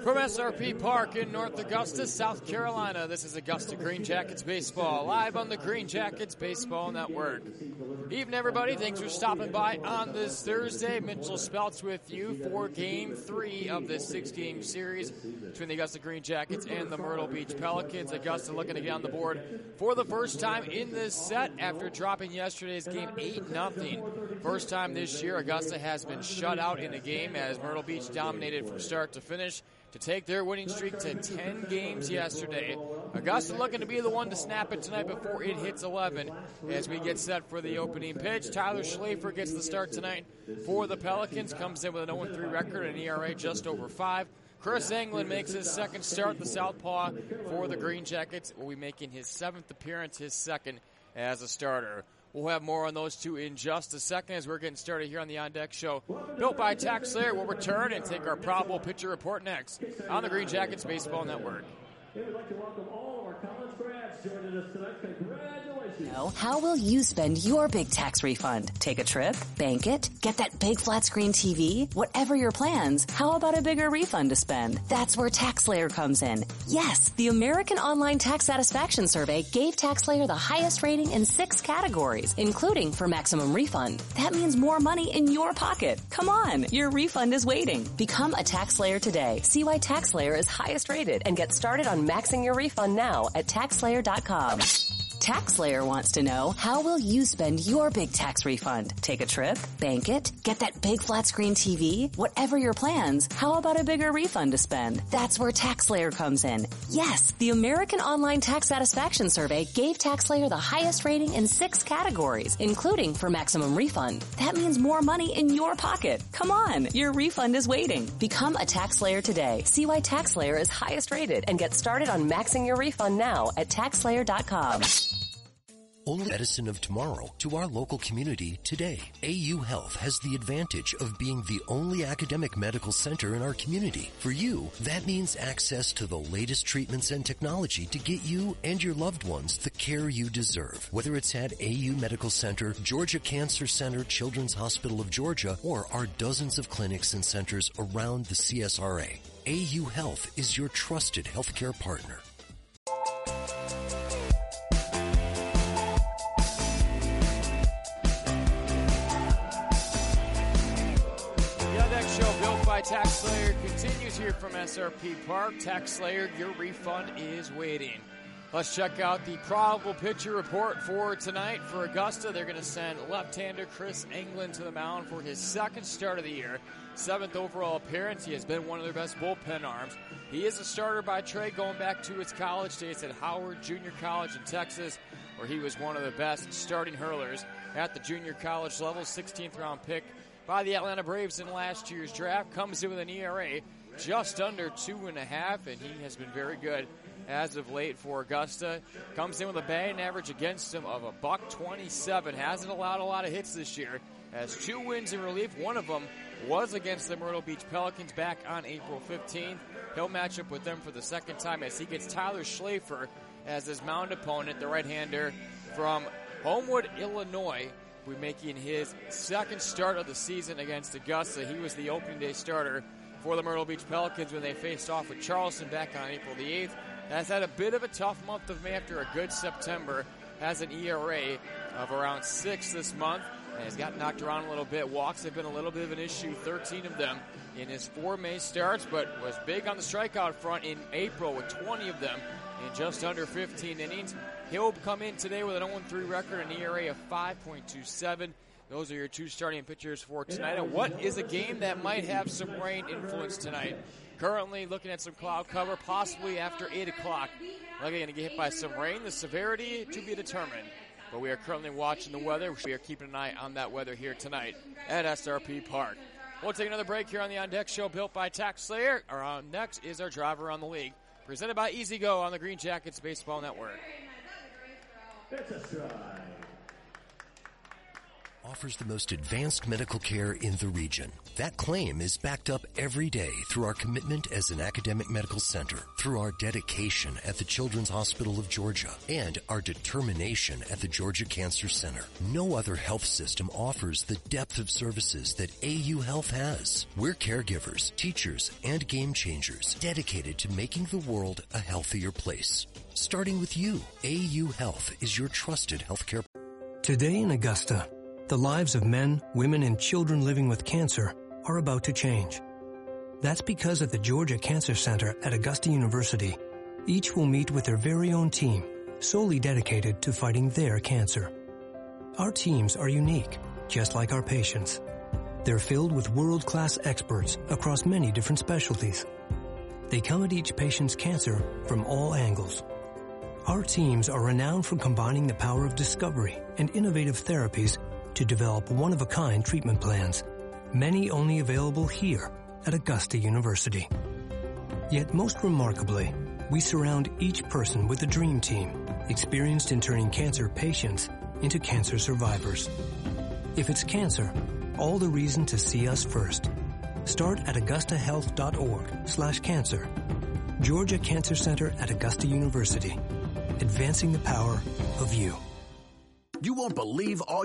From SRP Park in North Augusta, South Carolina, this is Augusta Green Jackets Baseball, live on the Green Jackets Baseball Network. Evening, everybody. Thanks for stopping by on this Thursday. Mitchell Speltz with you for Game 3 of this 6-game series between the Augusta Green Jackets and the Myrtle Beach Pelicans. Augusta looking to get on the board for the first time in this set after dropping yesterday's game 8-0. First time this year Augusta has been shut out in a game as Myrtle Beach dominated from start to finish to take their winning streak to 10 games yesterday. Augusta looking to be the one to snap it tonight before it hits 11 as we get set for the opening pitch. Tyler Schlafer gets the start tonight for the Pelicans, comes in with an 0-3 record and an ERA just over 5. Chris Englund makes his second start, the southpaw for the Green Jackets, will be making his 7th appearance, his second as a starter. We'll have more on those two in just a second as we're getting started here on the On Deck Show. Built by TaxSlayer. We'll return and take our probable pitcher report next on the Green Jackets Baseball Network. Hey, we'd like to welcome all of our college grads joining us tonight. Congratulations. How will you spend your big tax refund? Take a trip? Bank it? Get that big flat screen TV? Whatever your plans, how about a bigger refund to spend? That's where TaxSlayer comes in. Yes, the American Online Tax Satisfaction Survey gave TaxSlayer the highest rating in 6 categories, including for maximum refund. That means more money in your pocket. Come on, your refund is waiting. Become a TaxSlayer today. See why TaxSlayer is highest rated and get started on maxing your refund now at TaxSlayer.com. TaxSlayer wants to know, how will you spend your big tax refund? Take a trip? Bank it? Get that big flat screen TV? Whatever your plans, how about a bigger refund to spend? That's where TaxSlayer comes in. Yes, the American Online Tax Satisfaction Survey gave TaxSlayer the highest rating in 6 categories, including for maximum refund. That means more money in your pocket. Come on, your refund is waiting. Become a TaxSlayer today. See why TaxSlayer is highest rated and get started on maxing your refund now at TaxSlayer.com. Only medicine of tomorrow to our local community today. AU Health has the advantage of being the only academic medical center in our community. For you, that means access to the latest treatments and technology to get you and your loved ones the care you deserve. Whether it's at AU Medical Center, Georgia Cancer Center, Children's Hospital of Georgia, or our dozens of clinics and centers around the CSRA, AU Health is your trusted healthcare partner. TaxSlayer continues here from SRP Park. TaxSlayer, your refund is waiting. Let's check out the probable pitcher report for tonight for Augusta. They're going to send left-hander Chris Englund to the mound for his second start of the year. 7th overall appearance. He has been one of their best bullpen arms. He is a starter by trade going back to his college days at Howard Junior College in Texas, where he was one of the best starting hurlers at the junior college level. 16th round pick by the Atlanta Braves in last year's draft. Comes in with an ERA just under 2.5, and he has been very good as of late for Augusta. Comes in with a batting average against him of $127. Hasn't allowed a lot of hits this year. Has 2 wins in relief. One of them was against the Myrtle Beach Pelicans back on April 15th. He'll match up with them for the second time as he gets Tyler Schlafer as his mound opponent, the right-hander from Homewood, Illinois. We're making his second start of the season against Augusta. He was the opening day starter for the Myrtle Beach Pelicans when they faced off with Charleston back on April the 8th. Has had a bit of a tough month of May after a good September. Has an ERA of around 6 this month and has got knocked around a little bit. Walks have been a little bit of an issue, 13 of them in his 4 May starts, but was big on the strikeout front in April with 20 of them in just under 15 innings. He'll come in today with an 0-3 record and ERA of 5.27. Those are your 2 starting pitchers for tonight. And what is a game that might have some rain influence tonight? Currently looking at some cloud cover, possibly after 8 o'clock. Likely going to get hit by some rain. The severity to be determined. But we are currently watching the weather. We are keeping an eye on that weather here tonight at SRP Park. We'll take another break here on the On Deck Show, built by TaxSlayer. Our next is our driver on the league, presented by EasyGo on the Green Jackets Baseball Network. It's a strike. offers the most advanced medical care in the region. That claim is backed up every day through our commitment as an academic medical center, through our dedication at the Children's Hospital of Georgia, and our determination at the Georgia Cancer Center. No other health system offers the depth of services that AU Health has. We're caregivers, teachers, and game changers dedicated to making the world a healthier place. Starting with you, AU Health is your trusted healthcare. Today in Augusta, the lives of men, women, and children living with cancer are about to change. That's because at the Georgia Cancer Center at Augusta University, each will meet with their very own team, solely dedicated to fighting their cancer. Our teams are unique, just like our patients. They're filled with world-class experts across many different specialties. They come at each patient's cancer from all angles. Our teams are renowned for combining the power of discovery and innovative therapies to develop one-of-a-kind treatment plans, many only available here at Augusta University. Yet most remarkably, we surround each person with a dream team, experienced in turning cancer patients into cancer survivors. If it's cancer, all the reason to see us first. Start at augustahealth.org/cancer. Georgia Cancer Center at Augusta University. Advancing the power of you. You won't believe all.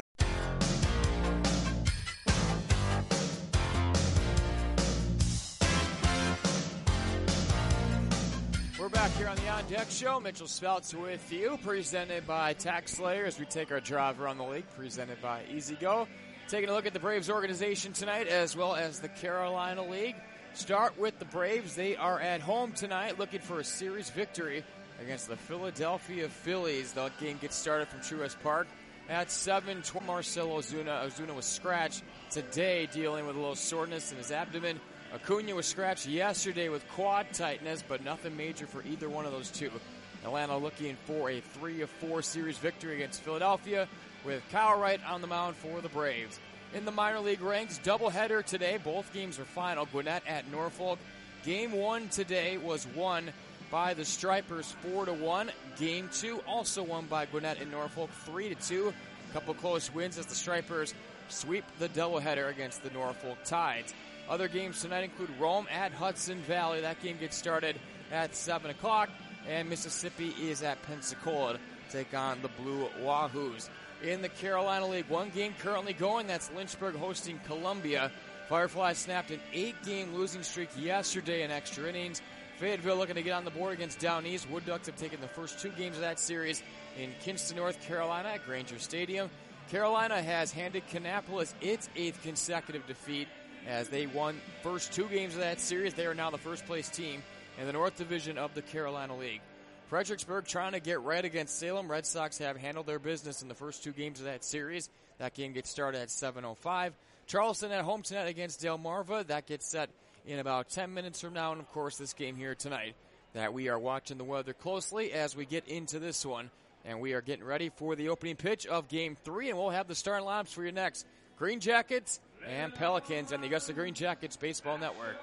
We're back here on the On Deck Show. Mitchell Speltz with you, presented by TaxSlayer as we take our drive around the league, presented by EasyGo. Taking a look at the Braves organization tonight, as well as the Carolina League. Start with the Braves. They are at home tonight, looking for a series victory against the Philadelphia Phillies. The game gets started from Truist Park at 7:20. Marcell Ozuna. Ozuna was scratched today, dealing with a little soreness in his abdomen. Acuna was scratched yesterday with quad tightness, but nothing major for either one of those two. Atlanta looking for a 3-4 series victory against Philadelphia, with Kyle Wright on the mound for the Braves. In the minor league ranks, doubleheader today. Both games are final. Gwinnett at Norfolk. Game 1 today was won by the Stripers 4-1. Game 2 also won by Gwinnett and Norfolk 3-2. A couple close wins as the Stripers sweep the doubleheader against the Norfolk Tides. Other games tonight include Rome at Hudson Valley. That game gets started at 7 o'clock. And Mississippi is at Pensacola to take on the Blue Wahoos. In the Carolina League, one game currently going. That's Lynchburg hosting Columbia. Fireflies snapped an 8-game losing streak yesterday in extra innings. Fayetteville looking to get on the board against Down East. Wood Ducks have taken the first 2 games of that series in Kinston, North Carolina at Granger Stadium. Carolina has handed Kannapolis its 8th consecutive defeat as they won first 2 games of that series. They are now the first place team in the North Division of the Carolina League. Fredericksburg trying to get right against Salem. Red Sox have handled their business in the first 2 games of that series. That game gets started at 7:05. Charleston at home tonight against Delmarva. That gets set in about 10 minutes from now. And, of course, this game here tonight that we are watching the weather closely as we get into this one. And we are getting ready for the opening pitch of Game 3. And we'll have the starting lineups for you next. Green Jackets and Pelicans on the Augusta Green Jackets Baseball Network.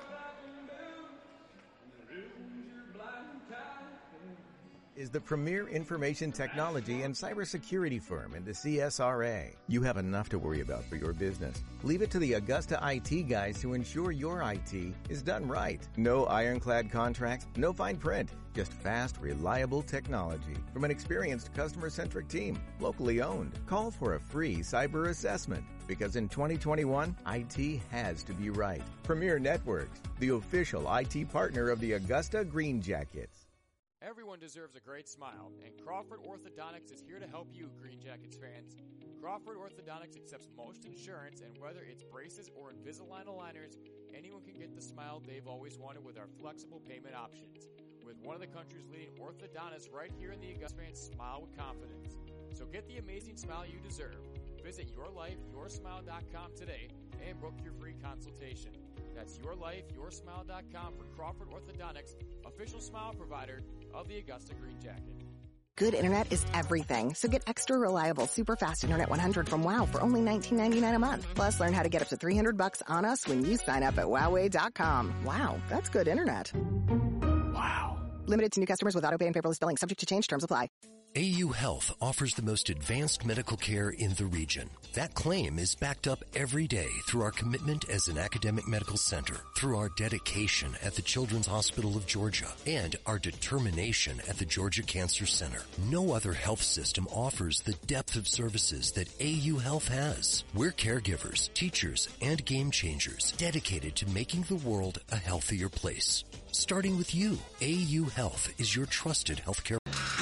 Is the premier information technology and cybersecurity firm in the CSRA. You have enough to worry about for your business. Leave it to the Augusta IT guys to ensure your IT is done right. No ironclad contracts, no fine print, just fast, reliable technology from an experienced customer-centric team, locally owned. Call for a free cyber assessment because in 2021, IT has to be right. Premier Networks, the official IT partner of the Augusta Green Jackets. Everyone deserves a great smile, and Crawford Orthodontics is here to help you, Green Jackets fans. Crawford Orthodontics accepts most insurance, and whether it's braces or Invisalign aligners, anyone can get the smile they've always wanted with our flexible payment options. With one of the country's leading orthodontists right here in the Augusta fans, smile with confidence. So get the amazing smile you deserve. Visit yourlifeyoursmile.com today and book your free consultation. That's yourlifeyoursmile.com for Crawford Orthodontics, official smile provider of the Augusta Green Jacket. Good internet is everything, so get extra reliable, super fast Internet 100 from WOW for only $19.99 a month. Plus, learn how to get up to $300 on us when you sign up at Wowway.com. Wow, that's good internet. Wow. Limited to new customers with auto pay and paperless billing, subject to change, terms apply. AU Health offers the most advanced medical care in the region. That claim is backed up every day through our commitment as an academic medical center, through our dedication at the Children's Hospital of Georgia, and our determination at the Georgia Cancer Center. No other health system offers the depth of services that AU Health has. We're caregivers, teachers, and game changers dedicated to making the world a healthier place. Starting with you, AU Health is your trusted healthcare.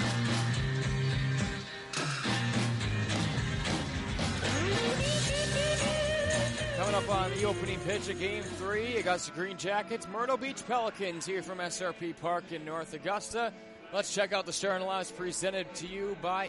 Coming up on the opening pitch of Game 3, Augusta Green Jackets, Myrtle Beach Pelicans here from SRP Park in North Augusta. Let's check out the starting lineups presented to you by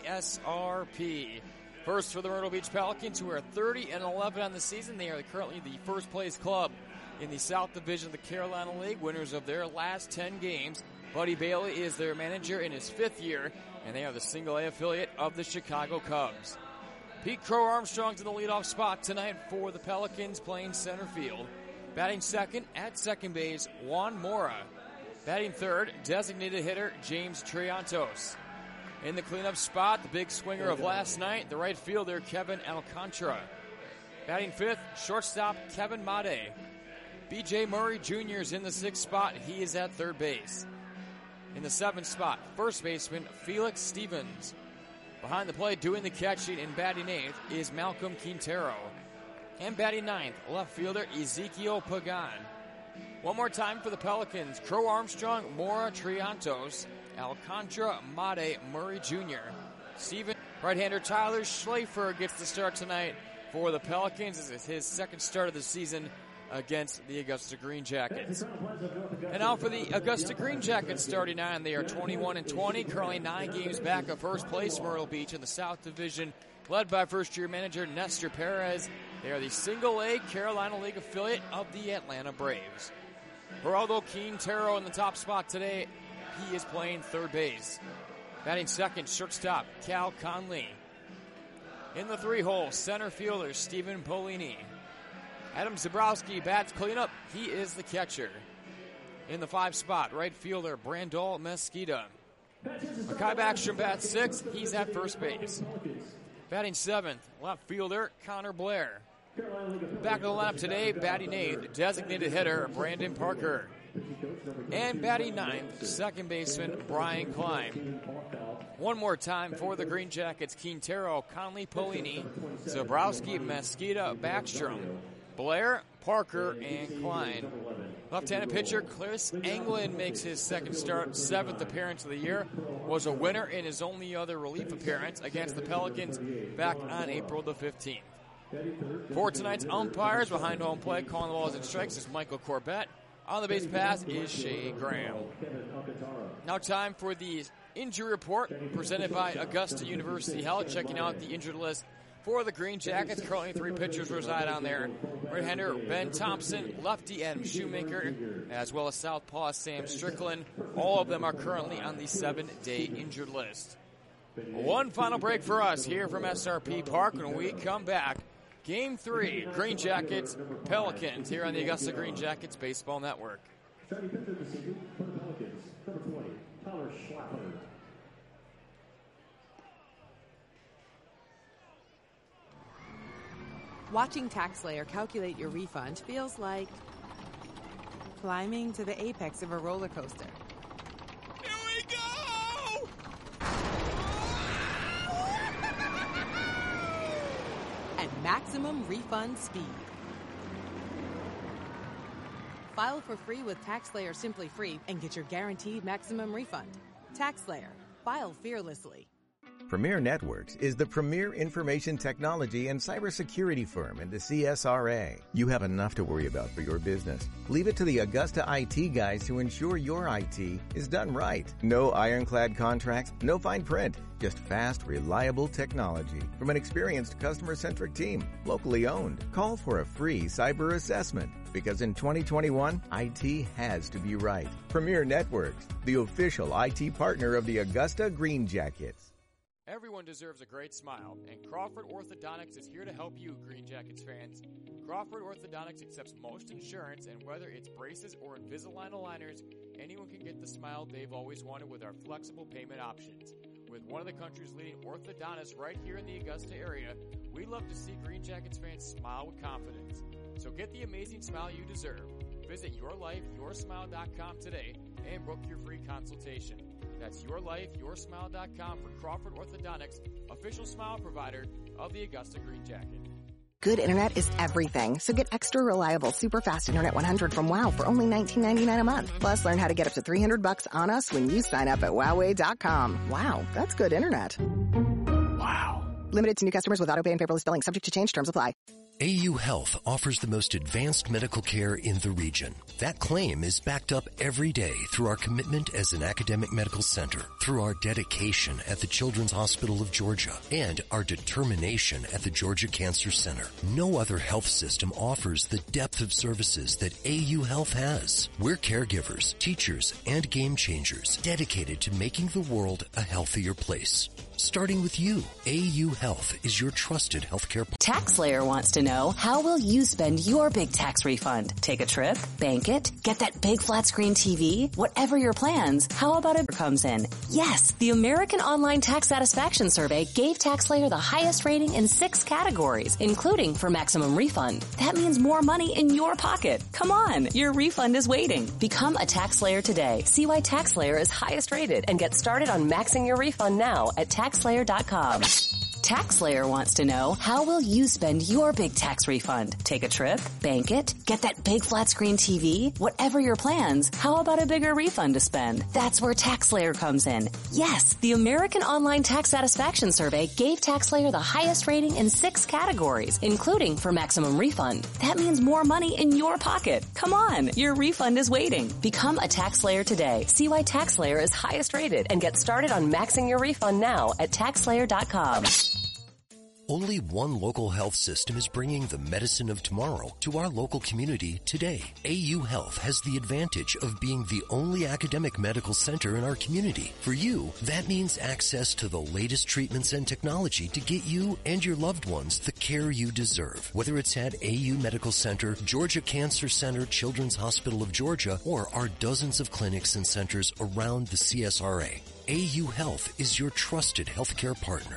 SRP. First for the Myrtle Beach Pelicans, who are 30-11 on the season. They are currently the first-place club in the South Division of the Carolina League, winners of their last 10 games. Buddy Bailey is their manager in his 5th year, and they are the single-A affiliate of the Chicago Cubs. Pete Crow Armstrong's in the leadoff spot tonight for the Pelicans, playing center field. Batting second at second base, Juan Mora. Batting third, designated hitter James Triantos. In the cleanup spot, the big swinger of last night, the right fielder Kevin Alcantara. Batting fifth, shortstop Kevin Made. B.J. Murray Jr. is in the 6th spot. He is at third base. In the 7th spot, first baseman Felix Stevens. Behind the plate, doing the catching and batting 8th is Malcolm Quintero. And batting 9th, left fielder Ezekiel Pagan. One more time for the Pelicans, Crow Armstrong, Mora Triantos, Alcantara, Made, Murray Jr. Steven, right-hander Tyler Schlafer gets the start tonight for the Pelicans. This is his 2nd start of the season against the Augusta Green Jackets. And now for the Augusta Green Jackets starting 9. They are 21-20, currently 9 games back of first place, Myrtle Beach in the South Division, led by first-year manager Nestor Perez. They are the single-A Carolina League affiliate of the Atlanta Braves. Geraldo Quintero in the top spot today. He is playing third base. Batting second, shortstop Cal Conley. In the 3-hole, center fielder Stephen Polini. Adam Zabrowski bats cleanup. He is the catcher. In the 5 spot, right fielder Brandol Mesquita. Makai Backstrom bats 6th. He's at first base. Batting 7th, left fielder Connor Blair. Back to the lineup today, batting 8th, designated hitter Brandon Parker. And batting 9th, second baseman Brian Klein. One more time for the Green Jackets, Quintero, Conley, Polini, Zabrowski, Mesquita, Backstrom, Blair, Parker, and Klein. Left-handed pitcher Chris Anglin makes his 2nd start, 7th appearance of the year. Was a winner in his only other relief appearance against the Pelicans back on April the 15th. For tonight's umpires, behind home plate, calling the balls and strikes is Michael Corbett. On the base pass is Shea Graham. Now time for the injury report presented by Augusta University Health. Checking out the injured list for the Green Jackets. Currently 3 pitchers reside on there. Right-hander Ben Thompson, lefty Adam Shoemaker, as well as southpaw Sam Strickland. All of them are currently on the 7-day injured list. One final break for us here from SRP Park. When we come back, Game 3, Green Jackets, Pelicans, here on the Augusta Green Jackets Baseball Network. Starting pitcher this season for the Pelicans, number 20, Tyler Schlafer. Watching TaxSlayer calculate your refund feels like climbing to the apex of a roller coaster. Here we go! At maximum refund speed. File for free with TaxSlayer Simply Free and get your guaranteed maximum refund. TaxSlayer. File fearlessly. Premier Networks is the premier information technology and cybersecurity firm in the CSRA. You have enough to worry about for your business. Leave it to the Augusta IT guys to ensure your IT is done right. No ironclad contracts, no fine print, just fast, reliable technology from an experienced customer-centric team, locally owned. Call for a free cyber assessment because in 2021, IT has to be right. Premier Networks, the official IT partner of the Augusta Green Jackets. Everyone deserves a great smile, and Crawford Orthodontics is here to help you, Green Jackets fans. Crawford Orthodontics accepts most insurance, and whether it's braces or Invisalign aligners, anyone can get the smile they've always wanted with our flexible payment options. With one of the country's leading orthodontists right here in the Augusta area, we love to see Green Jackets fans smile with confidence. So get the amazing smile you deserve. Visit yourlifeyoursmile.com today and book your free consultation. That's yourlifeyoursmile.com for Crawford Orthodontics, official smile provider of the Augusta Green Jacket. Good internet is everything, so get extra reliable, super fast Internet 100 from WOW for only $19.99 a month. Plus, learn how to get up to $300 on us when you sign up at Wowway.com. Wow, that's good internet. Wow. Limited to new customers with auto pay and paperless billing, subject to change, terms apply. AU Health offers the most advanced medical care in the region. That claim is backed up every day through our commitment as an academic medical center, through our dedication at the Children's Hospital of Georgia, and our determination at the Georgia Cancer Center. No other health system offers the depth of services that AU Health has. We're caregivers, teachers, and game changers dedicated to making the world a healthier place. Starting with you, AU Health is your trusted healthcare. TaxSlayer wants to know, how will you spend your big tax refund? Take a trip? Bank it? Get that big flat screen TV? Whatever your plans, how about it comes in? Yes, the American Online Tax Satisfaction Survey gave TaxSlayer the highest rating in 6 categories, including for maximum refund. That means more money in your pocket. Come on, your refund is waiting. Become a TaxSlayer today. See why TaxSlayer is highest rated and get started on maxing your refund now at TaxSlayer.com. TaxSlayer wants to know, how will you spend your big tax refund? Take a trip? Bank it? Get that big flat screen TV? Whatever your plans, how about a bigger refund to spend? That's where TaxSlayer comes in. Yes, the American Online Tax Satisfaction Survey gave TaxSlayer the highest rating in 6 categories, including for maximum refund. That means more money in your pocket. Come on, your refund is waiting. Become a TaxSlayer today. See why TaxSlayer is highest rated and get started on maxing your refund now at TaxSlayer.com. Only one local health system is bringing the medicine of tomorrow to our local community today. AU Health has the advantage of being the only academic medical center in our community. For you, that means access to the latest treatments and technology to get you and your loved ones the care you deserve. Whether it's at AU Medical Center, Georgia Cancer Center, Children's Hospital of Georgia, or our dozens of clinics and centers around the CSRA, AU Health is your trusted healthcare partner.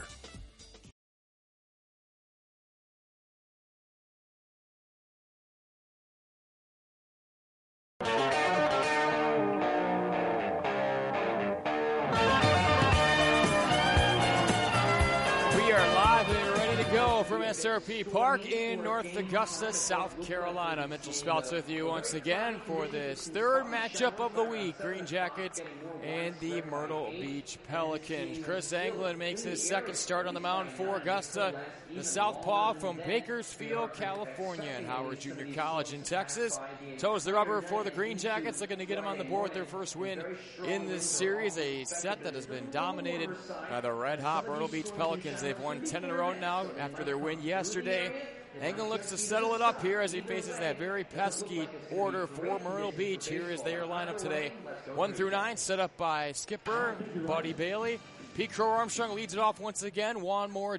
From SRP Park in North Augusta, South Carolina. Mitchell Spouts with you once again for this third matchup of the week. Green Jackets and the Myrtle Beach Pelicans. Chris Anglin makes his second start on the mound for Augusta. The southpaw from Bakersfield, California, and Howard Junior College in Texas. Toes the rubber for the Green Jackets, looking to get them on the board with their first win in this series. A set that has been dominated by the red-hot Myrtle Beach Pelicans. They've won 10 in a row now after their win yesterday. Anglin looks to settle it up here as he faces that very pesky order for Myrtle Beach. Here is their lineup today. 1 through 9 set up by skipper Buddy Bailey. Pete Crow Armstrong leads it off once again. Juan Moore,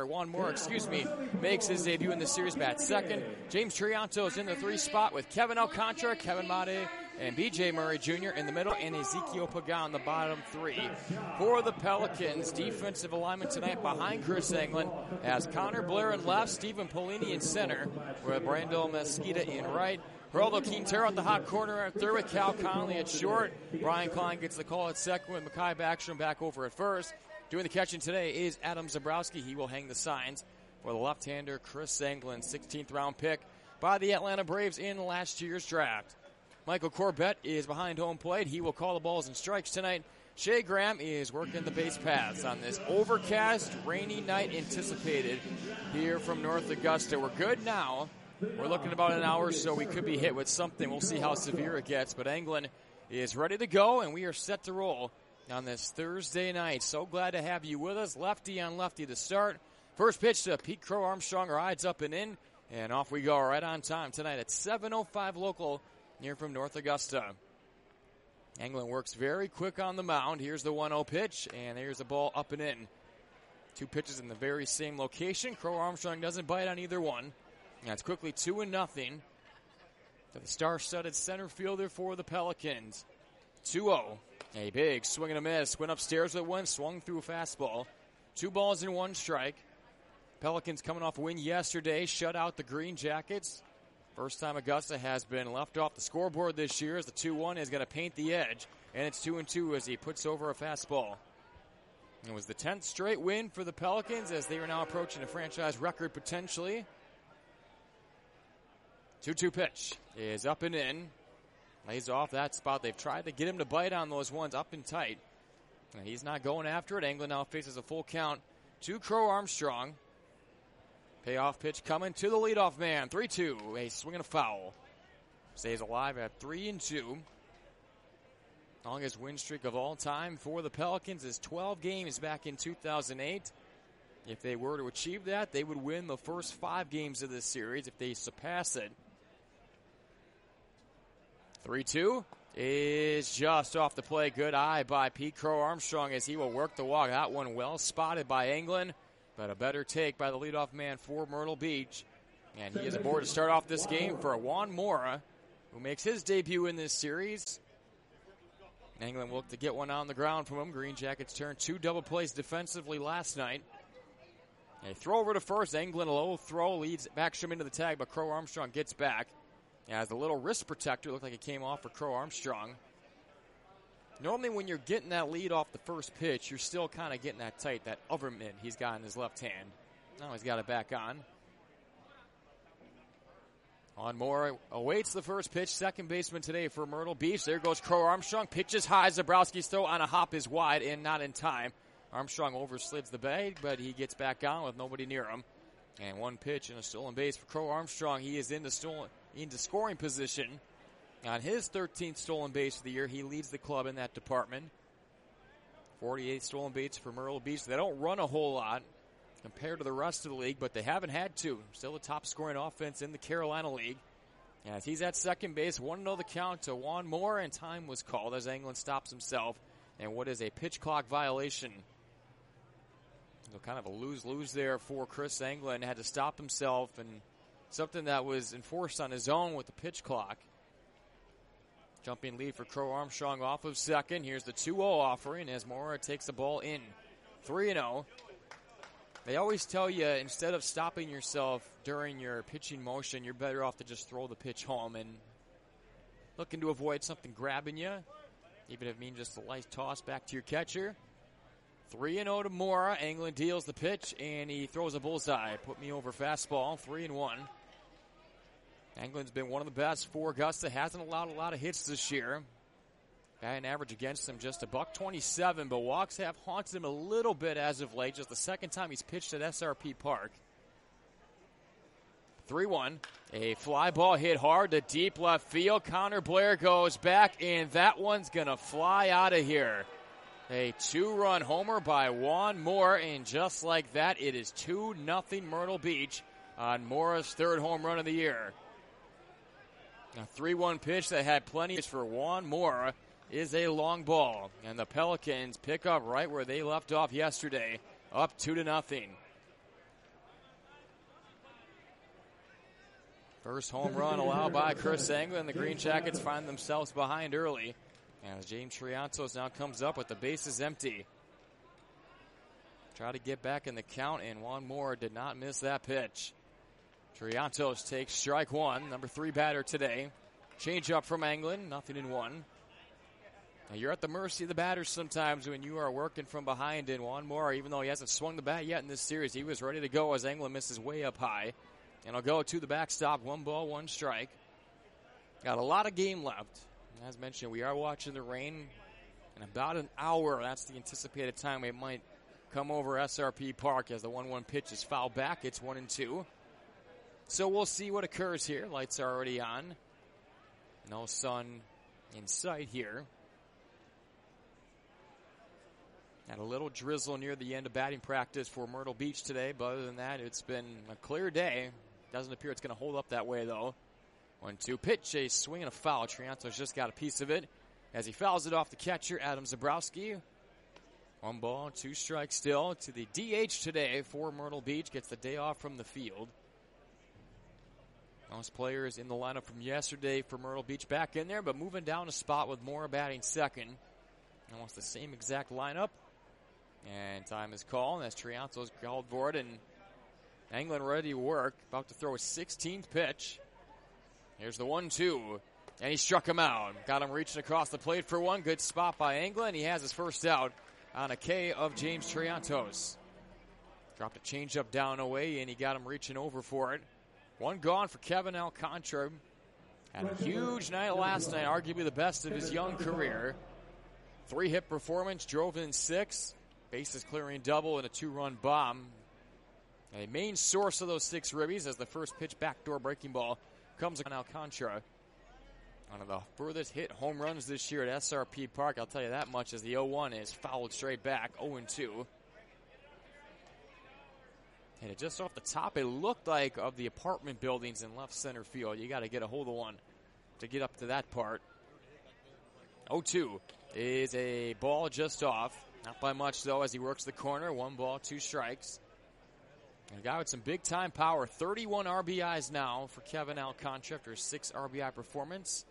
makes his debut in the series, bats second. James Trianto is in the 3 spot with Kevin Alcantara, Kevin Mate, and B.J. Murray Jr. in the middle, and Ezekiel Pagan in the bottom 3. For the Pelicans, defensive alignment tonight behind Chris Anglin as Connor Blair in left, Stephen Polini in center, with Brando Mesquita in right. Geraldo Quintero at the hot corner at third with Cal Conley at short. Brian Klein gets the call at second with Mekhi Backstrom back over at first. Doing the catching today is Adam Zabrowski. He will hang the signs for the left-hander Chris Anglin, 16th round pick by the Atlanta Braves in last year's draft. Michael Corbett is behind home plate. He will call the balls and strikes tonight. Shea Graham is working the base paths on this overcast, rainy night anticipated here from North Augusta. We're good now. We're looking about an hour, so we could be hit with something. We'll see how severe it gets. But Anglin is ready to go, and we are set to roll on this Thursday night. So glad to have you with us. Lefty on lefty to start. First pitch to Pete Crow Armstrong, rides up and in, and off we go right on time tonight at 7:05 local here from North Augusta. Anglin works very quick on the mound. Here's the 1-0 pitch, and here's the ball up and in. 2 pitches in the very same location. Crow Armstrong doesn't bite on either one. That's quickly 2-0 to the star-studded center fielder for the Pelicans. 2-0 A big swing and a miss. Went upstairs with one, swung through a fastball. 2 balls and 1 strike. Pelicans coming off a win yesterday, shut out the Green Jackets. First time Augusta has been left off the scoreboard this year as the 2-1 is going to paint the edge. And it's 2-2 as he puts over a fastball. It was the 10th straight win for the Pelicans as they are now approaching a franchise record potentially. 2-2 pitch is up and in. Lays off that spot. They've tried to get him to bite on those ones up and tight. And he's not going after it. Englund now faces a full count to Crow Armstrong. Payoff pitch coming to the leadoff man. 3-2. A swing and a foul. Stays alive at 3-2. Longest win streak of all time for the Pelicans is 12 games back in 2008. If they were to achieve that, they would win the first 5 games of this series. If they surpass it, 3-2 is just off the plate. Good eye by Pete Crow Armstrong as he will work the walk. That one well spotted by Englund, but a better take by the leadoff man for Myrtle Beach. And he is aboard to start off this game for Juan Mora, who makes his debut in this series. Englund will look to get one on the ground from him. Green Jackets turned 2 double plays defensively last night. A throw over to first. Englund, a low throw, leads Backstrom into the tag, but Crow Armstrong gets back. As the little wrist protector looked like it came off for Crow Armstrong. Normally when you're getting that lead off the first pitch, you're still kind of getting that tight, that other mitt he's got in his left hand. Now he's got it back on. On Moore awaits the first pitch. Second baseman today for Myrtle Beach. There goes Crow Armstrong. Pitches high. Zabrowski's throw on a hop is wide and not in time. Armstrong overslids the bag, but he gets back on with nobody near him. And 1 pitch and a stolen base for Crow Armstrong. He is into scoring position on his 13th stolen base of the year. He leads the club in that department. 48 stolen bases for Myrtle Beach. They don't run a whole lot compared to the rest of the league, but they haven't had to. Still the top scoring offense in the Carolina League. As he's at second base, 1-0 the count to Juan Moore, and time was called as Englund stops himself. And what is a pitch clock violation? So kind of a lose-lose there for Chris Englund. Had to stop himself, and something that was enforced on his own with the pitch clock. Jumping lead for Crow Armstrong off of second. Here's the 2-0 offering as Mora takes the ball in. 3-0. They always tell you instead of stopping yourself during your pitching motion, you're better off to just throw the pitch home and looking to avoid something grabbing you, even if it means just a light toss back to your catcher. 3-0 to Mora. Englund deals the pitch, and he throws a bullseye. Put me over fastball, 3-1. Englund's been one of the best for Augusta. Hasn't allowed a lot of hits this year. Batting average against him just $127, but walks have haunted him a little bit as of late. Just the second time he's pitched at SRP Park. 3-1. A fly ball hit hard to deep left field. Connor Blair goes back, and that one's going to fly out of here. A 2-run homer by Juan Moore, and just like that, it is 2-0 Myrtle Beach on Mora's 3rd home run of the year. A 3-1 pitch that had plenty for Juan Moore is a long ball, and the Pelicans pick up right where they left off yesterday, up 2-0. First home run allowed by Chris Englund. The Green Jackets find themselves behind early. As James Triantos now comes up with the bases empty. Try to get back in the count, and Juan Moore did not miss that pitch. Triantos takes strike 1, number 3 batter today. Change up from Englund, 0-1. Now you're at the mercy of the batters sometimes when you are working from behind, and Juan Moore, even though he hasn't swung the bat yet in this series, he was ready to go as Englund misses way up high. And he'll go to the backstop, 1 ball, 1 strike. Got a lot of game left. As mentioned, we are watching the rain in about an hour. That's the anticipated time it might come over SRP Park as the 1-1 pitch is fouled back. It's 1-2. So we'll see what occurs here. Lights are already on. No sun in sight here. Had a little drizzle near the end of batting practice for Myrtle Beach today, but other than that, it's been a clear day. Doesn't appear it's going to hold up that way, though. 1-2 pitch, a swing and a foul. Triantos just got a piece of it as he fouls it off the catcher, Adam Zabrowski. 1 ball, 2 strikes still to the DH today for Myrtle Beach. Gets the day off from the field. Most players in the lineup from yesterday for Myrtle Beach back in there, but moving down a spot with Moore batting second. Almost the same exact lineup. And time is called as Trianto's called for it. And Englund ready to work. About to throw a 16th pitch. Here's the 1-2. And he struck him out. Got him reaching across the plate for one. Good spot by Englund. He has his first out on a K of James Triantos. Dropped a changeup down away, and he got him reaching over for it. One gone for Kevin Alcantara. Had a huge night last night, arguably the best of his young career. 3-hit performance, drove in 6. Bases clearing double and a 2-run bomb. A main source of those 6 ribbies as the first pitch backdoor breaking ball comes on Alcantara. One of the furthest hit home runs this year at SRP Park, I'll tell you that much, as the 0-1 is fouled straight back, 0-2. And it just off the top, it looked like of the apartment buildings in left center field. You got to get a hold of one to get up to that part. 0-2 is a ball just off. Not by much, though, as he works the corner. 1 ball, 2 strikes. And a guy with some big-time power. 31 RBIs now for Kevin Alcantara after a 6 RBI performance.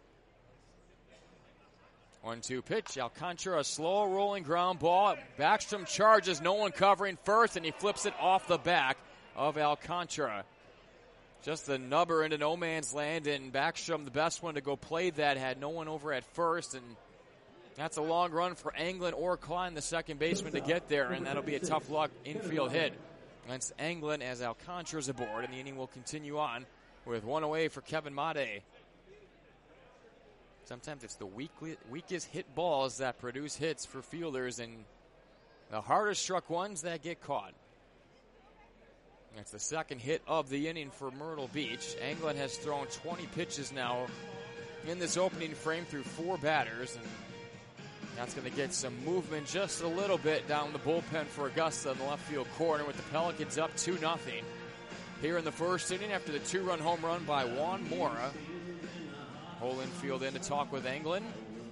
1-2 pitch. Alcantara, a slow rolling ground ball. Backstrom charges, no one covering first, and he flips it off the back of Alcantara. Just the nubber into no man's land, and Backstrom, the best one to go play that, had no one over at first, and that's a long run for Englund or Klein, the second baseman, to get there, and that'll be a tough luck infield hit against Englund as Alcantara's aboard, and the inning will continue on with 1 away for Kevin Made. Sometimes it's the weakest hit balls that produce hits for fielders, and the hardest struck ones that get caught. That's the second hit of the inning for Myrtle Beach. Englund has thrown 20 pitches now in this opening frame through 4 batters, and that's going to get some movement just a little bit down the bullpen for Augusta in the left field corner with the Pelicans up 2-0 here in the first inning after the 2-run home run by Juan Mora. Whole infield in to talk with Englund.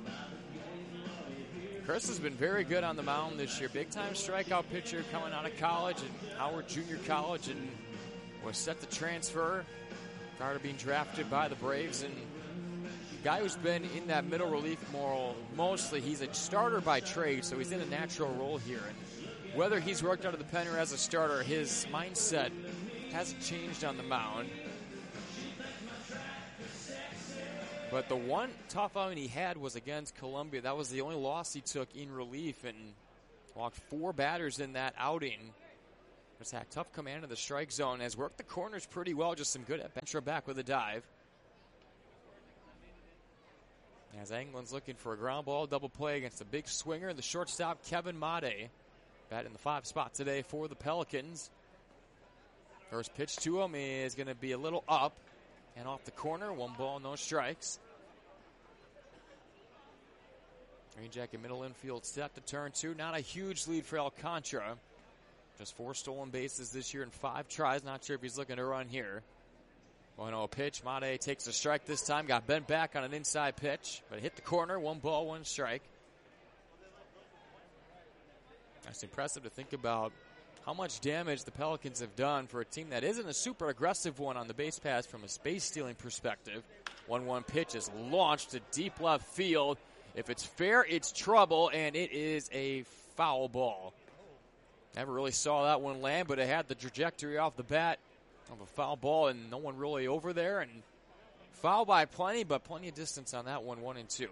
Chris has been very good on the mound this year. Big-time strikeout pitcher coming out of college and Howard Junior College, and was set to transfer prior to being drafted by the Braves. And guy who's been in that middle relief mostly, he's a starter by trade, so he's in a natural role here. And whether he's worked out of the pen or as a starter, his mindset hasn't changed on the mound. But the one tough outing he had was against Columbia. That was the only loss he took in relief, and walked 4 batters in that outing. Just had tough command of the strike zone. Has worked the corners pretty well. Just some good at back with a dive. As Englund's looking for a ground ball double play against a big swinger, the shortstop Kevin Made. Bat in the 5 spot today for the Pelicans. First pitch to him is going to be a little up and off the corner. 1 ball, no strikes. Green Jacket middle infield set to turn 2. Not a huge lead for Alcantara. Just 4 stolen bases this year in 5 tries. Not sure if he's looking to run here. 1-0 pitch. Made takes a strike this time. Got bent back on an inside pitch, but it hit the corner. 1 ball, 1 strike. That's impressive to think about how much damage the Pelicans have done for a team that isn't a super aggressive one on the base pass from a space stealing perspective. 1-1 pitch is launched to deep left field. If it's fair, it's trouble, and it is a foul ball. Never really saw that one land, but it had the trajectory off the bat of a foul ball, and no one really over there. And foul by plenty, but plenty of distance on that one, 1-2.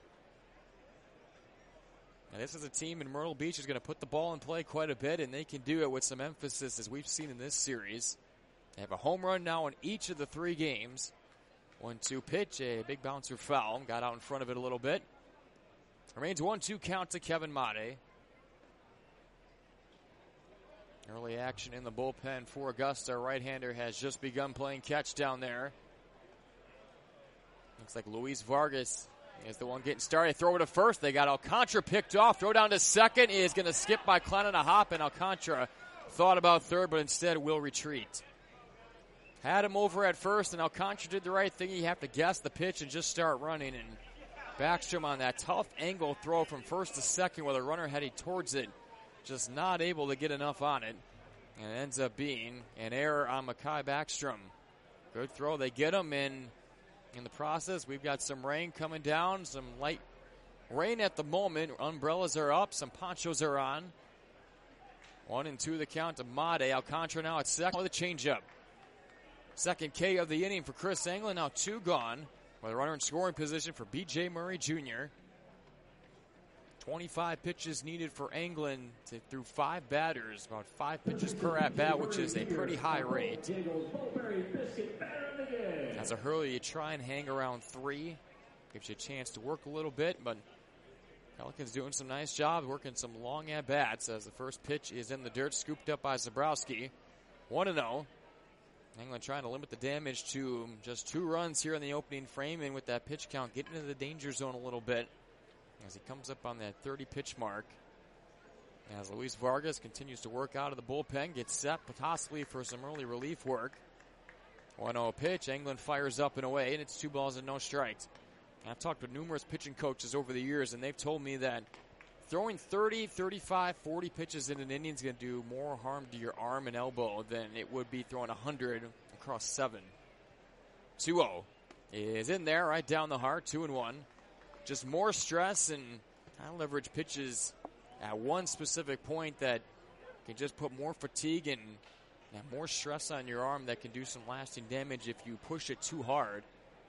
Now, this is a team in Myrtle Beach who's going to put the ball in play quite a bit, and they can do it with some emphasis, as we've seen in this series. They have a home run now in each of the 3 games. 1-2 pitch, a big bouncer foul. Got out in front of it a little bit. Remains 1-2 count to Kevin Made. Early action in the bullpen for Augusta. Right-hander has just begun playing catch down there. Looks like Luis Vargas is the one getting started. Throw it to first. They got Alcantara picked off. Throw down to second is going to skip by Klein on a hop, and Alcantara thought about third, but instead will retreat. Had him over at first, and Alcantara did the right thing. You have to guess the pitch and just start running. And Backstrom on that tough angle throw from first to second with a runner heading towards it. Just not able to get enough on it. And it ends up being an error on Mekhi Backstrom. Good throw. They get him in the process. We've got some rain coming down, some light rain at the moment. Umbrellas are up. Some ponchos are on. 1-2 the count to Made. Alcantara now at second with a changeup. Second K of the inning for Chris Englund. Now 2 gone. With a runner in scoring position for B.J. Murray Jr. 25 pitches needed for Englund through 5 batters. About 5 pitches per at-bat, which is a pretty high rate. As a Hurley, you try and hang around 3. Gives you a chance to work a little bit, but Pelicans doing some nice job working some long at-bats as the first pitch is in the dirt, scooped up by Zabrowski. 1-0. Englund trying to limit the damage to just 2 runs here in the opening frame, and with that pitch count, getting into the danger zone a little bit as he comes up on that 30-pitch mark. As Luis Vargas continues to work out of the bullpen, gets set possibly for some early relief work. 1-0 pitch, Englund fires up and away, and it's 2 balls and no strikes. And I've talked with numerous pitching coaches over the years, and they've told me that throwing 30, 35, 40 pitches in an inning is going to do more harm to your arm and elbow than it would be throwing 100 across 7. 2-0 is in there, right down the heart, 2-1. Just more stress and high leverage pitches at one specific point that can just put more fatigue and more stress on your arm that can do some lasting damage if you push it too hard.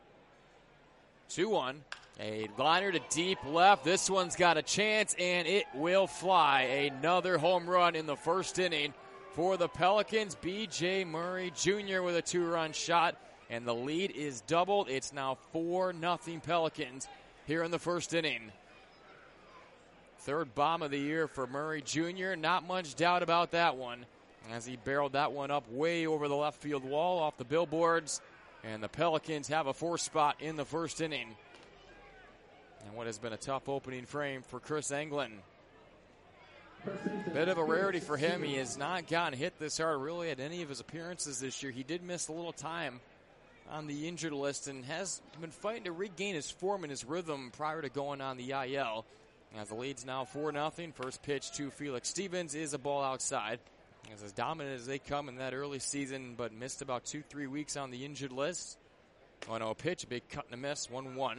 2-1. A liner to deep left. This one's got a chance, and it will fly. Another home run in the first inning for the Pelicans. B.J. Murray Jr. with a 2-run shot, and the lead is doubled. It's now 4-0 Pelicans here in the first inning. 3rd bomb of the year for Murray Jr. Not much doubt about that one as he barreled that one up way over the left field wall off the billboards. And the Pelicans have a 4th spot in the first inning. And what has been a tough opening frame for Chris Englund. Bit of a rarity for him. He has not gotten hit this hard really at any of his appearances this year. He did miss a little time on the injured list and has been fighting to regain his form and his rhythm prior to going on the IL. As the lead's now 4-0. First pitch to Felix Stevens is a ball outside. As dominant as they come in that early season, but missed about 2-3 weeks on the injured list. 1-0 pitch, a big cut and a miss, 1-1.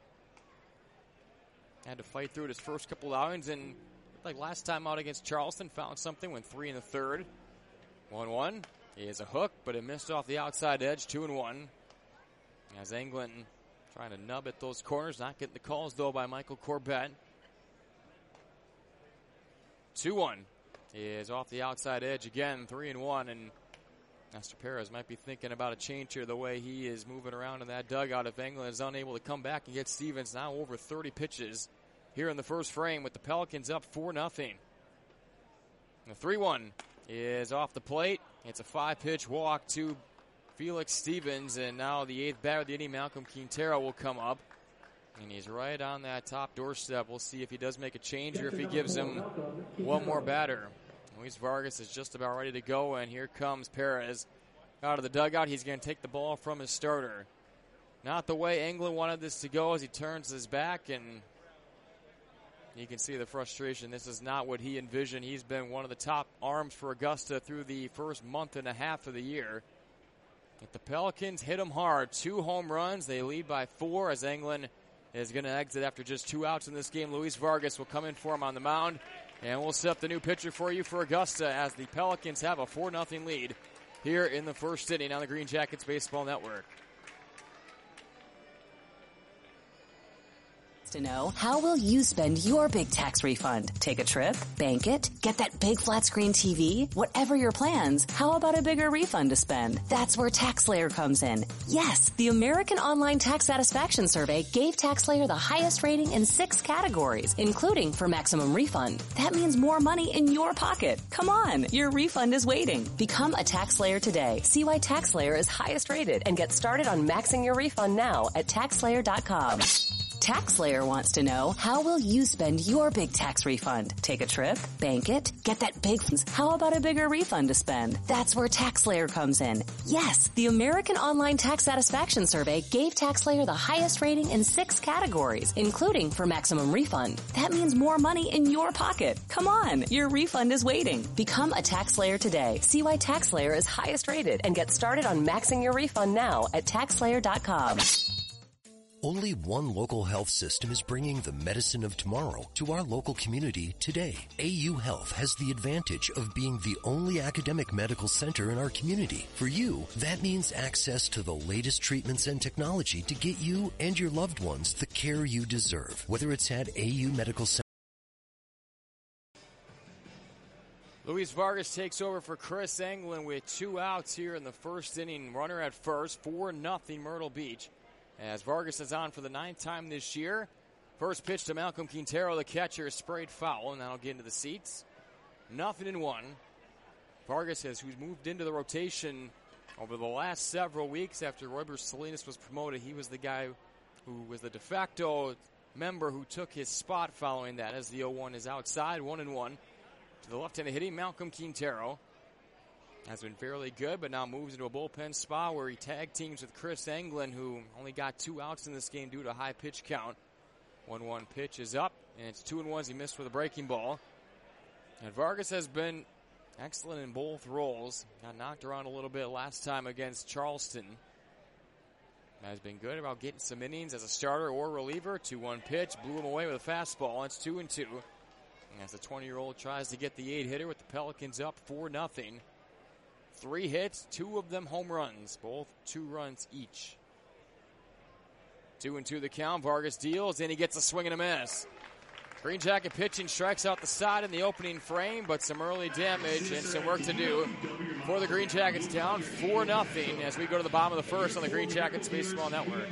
Had to fight through it his first couple outings, and like last time out against Charleston, found something, went 3 1/3. 1-1 is a hook, but it missed off the outside edge, 2-1. As Englund trying to nub at those corners, not getting the calls though by Michael Corbett. 2-1. Is off the outside edge again, 3-1, and Nestor Perez might be thinking about a change here the way he is moving around in that dugout if Englund is unable to come back and get Stevens now over 30 pitches here in the first frame with the Pelicans up 4-0. The 3-1 is off the plate. It's a 5-pitch walk to Felix Stevens, and now the 8th batter of the inning, Malcolm Quintero, will come up. And he's right on that top doorstep. We'll see if he does make a change or if he gives him one more batter. Luis Vargas is just about ready to go, and here comes Perez out of the dugout. He's going to take the ball from his starter. Not the way Englund wanted this to go as he turns his back, and you can see the frustration. This is not what he envisioned. He's been one of the top arms for Augusta through the first month and a half of the year. But the Pelicans hit him hard. 2 home runs. They lead by 4 as Englund is going to exit after just 2 outs in this game. Luis Vargas will come in for him on the mound. And we'll set up the new pitcher for you for Augusta as the Pelicans have a 4-0 lead here in the first inning on the Green Jackets Baseball Network. To know, how will you spend your big tax refund? Take a trip? Bank it? Get that big flat screen TV? Whatever your plans, how about a bigger refund to spend? That's where TaxSlayer comes in. Yes, the American Online Tax Satisfaction Survey gave TaxSlayer the highest rating in 6 categories, including for maximum refund. That means more money in your pocket. Come on, your refund is waiting. Become a TaxSlayer today. See why TaxSlayer is highest rated and get started on maxing your refund now at TaxSlayer.com. TaxSlayer wants to know, how will you spend your big tax refund? Take a trip? Bank it? Get that big... How about a bigger refund to spend? That's where TaxSlayer comes in. Yes, the American Online Tax Satisfaction Survey gave TaxSlayer the highest rating in 6 categories, including for maximum refund. That means more money in your pocket. Come on, your refund is waiting. Become a TaxSlayer today. See why TaxSlayer is highest rated and get started on maxing your refund now at TaxSlayer.com. Only one local health system is bringing the medicine of tomorrow to our local community today. AU Health has the advantage of being the only academic medical center in our community. For you, that means access to the latest treatments and technology to get you and your loved ones the care you deserve, whether it's at AU Medical Center. Luis Vargas takes over for Chris Englund with 2 outs here in the first inning. Runner at first, 4-0 Myrtle Beach. As Vargas is on for the 9th time this year. First pitch to Malcolm Quintero, the catcher, sprayed foul, and that'll get into the seats. 0-1. Vargas who's moved into the rotation over the last several weeks after Roybers Salinas was promoted. He was the guy who was the de facto member who took his spot following that, as the 0-1 is outside. 1-1. To the left-handed hitting, Malcolm Quintero has been fairly good, but now moves into a bullpen spot where he tag teams with Chris Englund, who only got 2 outs in this game due to a high pitch count. 1-1 pitch is up, and it's 2-1. He missed with a breaking ball. And Vargas has been excellent in both roles. Got knocked around a little bit last time against Charleston. Has been good about getting some innings as a starter or reliever. 2-1 pitch, blew him away with a fastball. It's 2-2. As the 20-year-old tries to get the 8-hitter with the Pelicans up 4-0. 3 hits, 2 of them home runs, both 2 runs each. 2-2 the count. Vargas deals, and he gets a swing and a miss. Green Jacket pitching strikes out the side in the opening frame, but some early damage and some work to do for the Green Jackets, down 4-0 as we go to the bottom of the first on the Green Jackets Baseball Network.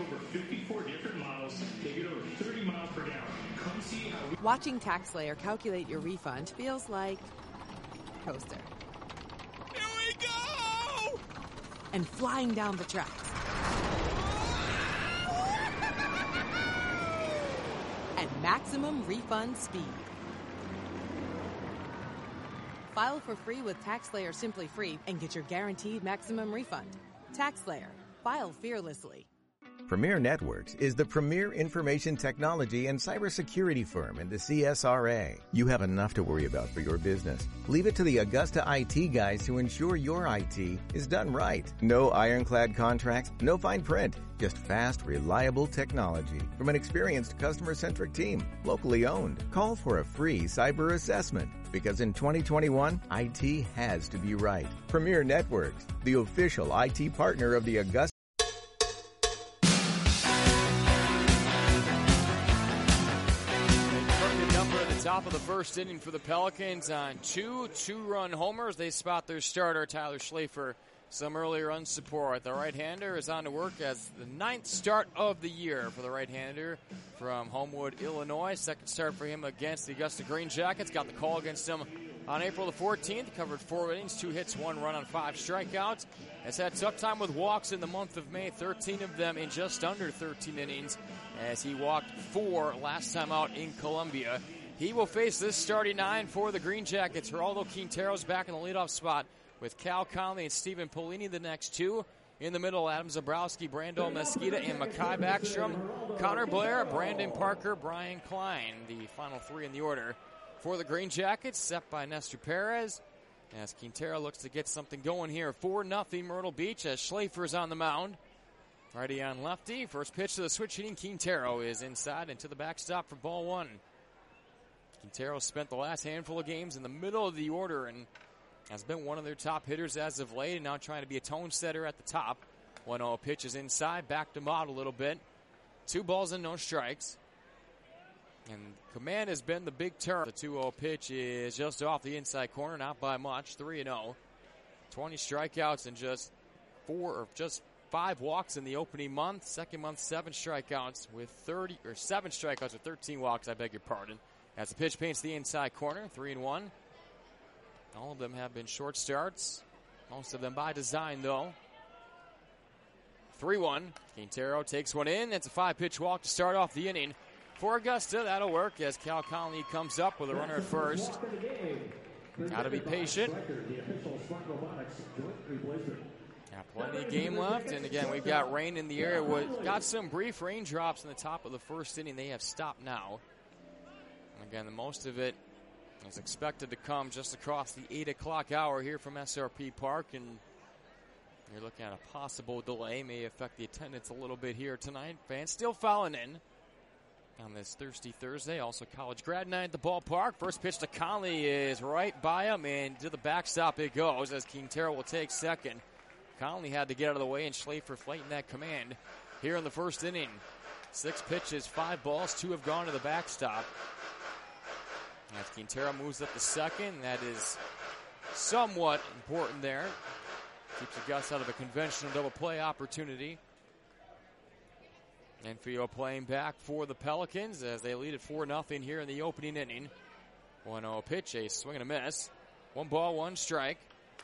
Watching TaxSlayer calculate your refund feels like coaster. Here we go! And flying down the tracks. At maximum refund speed. File for free with TaxSlayer Simply Free and get your guaranteed maximum refund. TaxSlayer. File fearlessly. Premier Networks is the premier information technology and cybersecurity firm in the CSRA. You have enough to worry about for your business. Leave it to the Augusta IT guys to ensure your IT is done right. No ironclad contracts, no fine print, just fast, reliable technology from an experienced customer-centric team, locally owned. Call for a free cyber assessment because in 2021, IT has to be right. Premier Networks, the official IT partner of the Augusta. Top of the first inning for the Pelicans on 2 two-run homers. They spot their starter, Tyler Schlafer, some early run support. The right-hander is on to work as the 9th start of the year for the right-hander from Homewood, Illinois. Second start for him against the Augusta Green Jackets. Got the call against him on April the 14th. Covered 4 innings, 2 hits, 1 run on 5 strikeouts. Has had tough time with walks in the month of May, 13 of them in just under 13 innings, as he walked 4 last time out in Columbia. He will face this starting 9 for the Green Jackets. Geraldo Quintero's back in the leadoff spot with Cal Conley and Stephen Polini, the next 2. In the middle, Adam Zabrowski, Brando Mesquita, and Makai Backstrom. Connor Blair, Brandon Parker, Brian Klein, the final 3 in the order for the Green Jackets, set by Nestor Perez. As Quintero looks to get something going here. 4-0 Myrtle Beach as Schlafer's on the mound. Righty on lefty. First pitch to the switch hitting Quintero is inside into the backstop for ball 1. Quintero spent the last handful of games in the middle of the order and has been one of their top hitters as of late, and now trying to be a tone setter at the top. 1-0 pitch is inside, backed him out a little bit. 2 balls and no strikes. And command has been the big turn. The 2-0 pitch is just off the inside corner, not by much, 3-0. 20 strikeouts and just 5 walks in the opening month. Second month, 7 strikeouts with 7 strikeouts with 13 walks, I beg your pardon. As the pitch paints the inside corner, 3-1. All of them have been short starts. Most of them by design, though. 3-1. Quintero takes one in. It's a 5-pitch walk to start off the inning. For Augusta, that'll work as Cal Conley comes up with a runner at first. Got to be patient. Got plenty of game left. And again, we've got rain in the area. We've got some brief raindrops in the top of the first inning. They have stopped now. Again, the most of it is expected to come just across the 8 o'clock hour here from SRP Park. And You're looking at a possible delay. May affect the attendance a little bit here tonight. Fans still filing in on this Thirsty Thursday. Also college grad night at the ballpark. First pitch to Conley is right by him, and to the backstop it goes as Quintero will take second. Conley had to get out of the way, and Schlafer fighting that command here in the first inning. 6 pitches, 5 balls, 2 have gone to the backstop. As Quintero moves up to second, that is somewhat important there. Keeps Augusta out of a conventional double play opportunity. Infield playing back for the Pelicans as they lead at 4-0 here in the opening inning. 1-0 pitch, a swing and a miss. 1 ball, 1 strike.